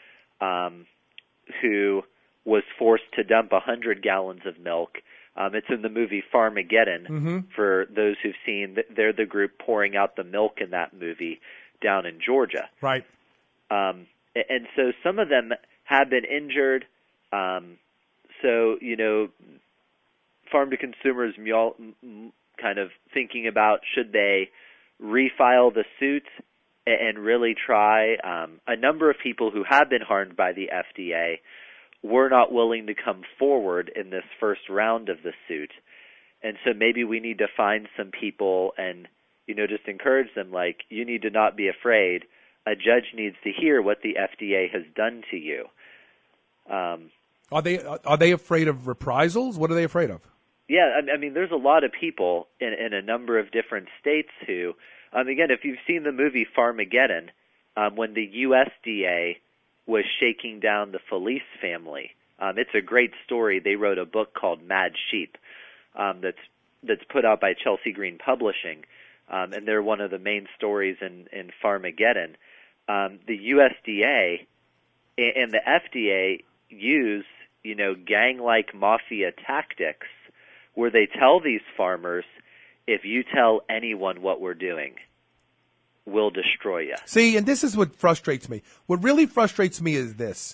who was forced to dump 100 gallons of milk. It's in the movie Farmageddon. Mm-hmm. For those who've seen, they're the group pouring out the milk in that movie down in Georgia. Right. And so some of them have been injured. So, Farm to Consumers kind of thinking about, should they refile the suit and really try. A number of people who have been harmed by the FDA were not willing to come forward in this first round of the suit. And so maybe we need to find some people and, just encourage them, like, you need to not be afraid. A judge needs to hear what the FDA has done to you. Are they afraid of reprisals? What are they afraid of? Yeah, I mean, there's a lot of people in a number of different states who, again, if you've seen the movie Farmageddon, when the USDA was shaking down the Felice family, it's a great story. They wrote a book called Mad Sheep that's put out by Chelsea Green Publishing, and they're one of the main stories in Farmageddon. The USDA and the FDA use, gang-like mafia tactics where they tell these farmers, if you tell anyone what we're doing, we'll destroy you. See, and this is what frustrates me. What really frustrates me is this.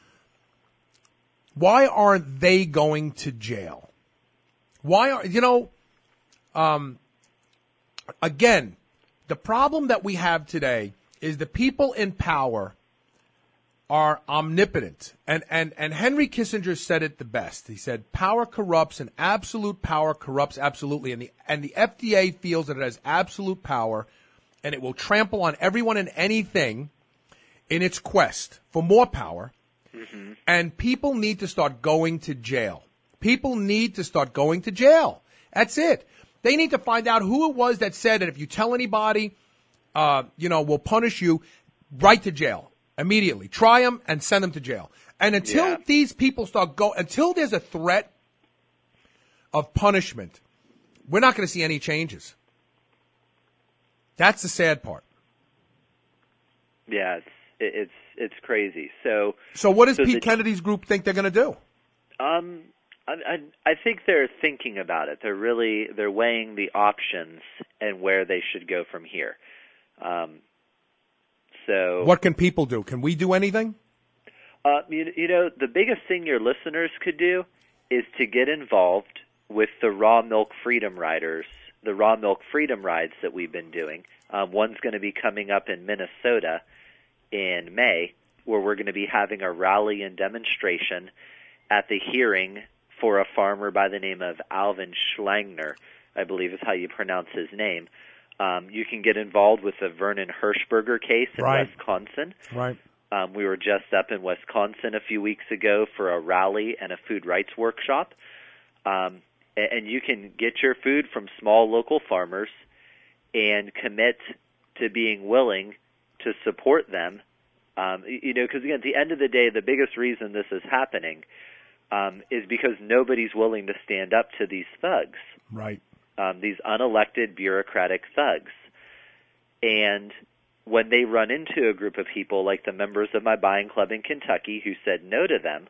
Why aren't they going to jail? Why are, again, The problem that we have today is the people in power are omnipotent. And Henry Kissinger said it the best. He said, power corrupts and absolute power corrupts absolutely. And the FDA feels that it has absolute power and it will trample on everyone and anything in its quest for more power. Mm-hmm. And people need to start going to jail. People need to start going to jail. That's it. They need to find out who it was that said that if you tell anybody, we'll punish you, right to jail. Immediately. Try them and send them to jail. And until these people until there's a threat of punishment, we're not going to see any changes. That's the sad part. Yeah, it's crazy. So what does Pete Kennedy's group think they're going to do? I think they're thinking about it. They're weighing the options and where they should go from here. So what can people do? Can we do anything? The biggest thing your listeners could do is to get involved with the Raw Milk Freedom Riders, the Raw Milk Freedom Rides that we've been doing. One's going to be coming up in Minnesota in May, where we're going to be having a rally and demonstration at the hearing for a farmer by the name of Alvin Schlangner, I believe is how you pronounce his name. You can get involved with the Vernon Hirschberger case in Wisconsin. Right. We were just up in Wisconsin a few weeks ago for a rally and a food rights workshop. And you can get your food from small local farmers and commit to being willing to support them. Because, again, at the end of the day, the biggest reason this is happening is because nobody's willing to stand up to these thugs. Right. These unelected bureaucratic thugs. And when they run into a group of people like the members of my buying club in Kentucky who said no to them,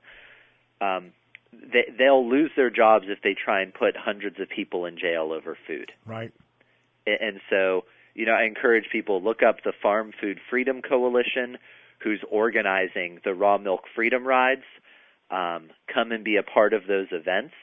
they'll lose their jobs if they try and put hundreds of people in jail over food. Right. And so, I encourage people, look up the Farm Food Freedom Coalition, who's organizing the Raw Milk Freedom Rides. Come and be a part of those events.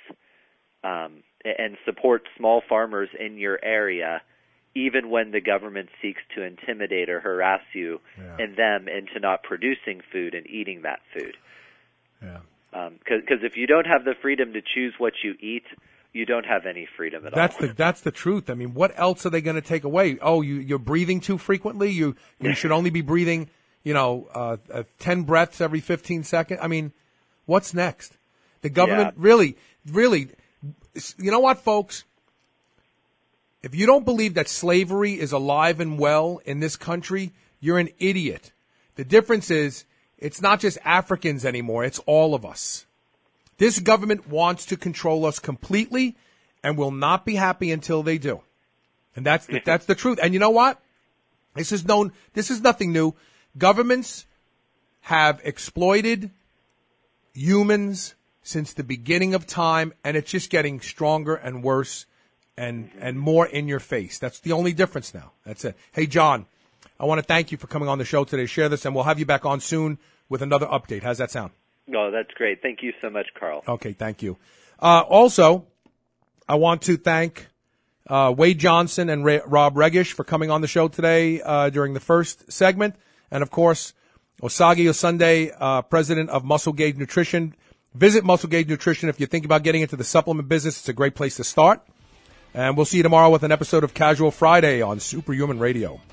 And support small farmers in your area, even when the government seeks to intimidate or harass you and them into not producing food and eating that food. Yeah. Because if you don't have the freedom to choose what you eat, you don't have any freedom at all. That's the truth. I mean, what else are they going to take away? Oh, you're breathing too frequently. You should only be breathing, 10 breaths every 15 seconds. I mean, what's next? The government really. You know what, folks? If you don't believe that slavery is alive and well in this country, you're an idiot. The difference is it's not just Africans anymore. It's all of us. This government wants to control us completely and will not be happy until they do. And that's the truth. And you know what? This is nothing new. Governments have exploited humans since the beginning of time, and it's just getting stronger and worse and more in your face. That's the only difference now. That's it. Hey, John, I want to thank you for coming on the show today. Share this, and we'll have you back on soon with another update. How's that sound? Oh, that's great. Thank you so much, Carl. Okay, thank you. Also, I want to thank Wade Johnson and Rob Regish for coming on the show today during the first segment. And, of course, Osage Osunde, president of Muscle Gauge Nutrition. Visit Muscle Gauge Nutrition if you think about getting into the supplement business. It's a great place to start. And we'll see you tomorrow with an episode of Casual Friday on Superhuman Radio.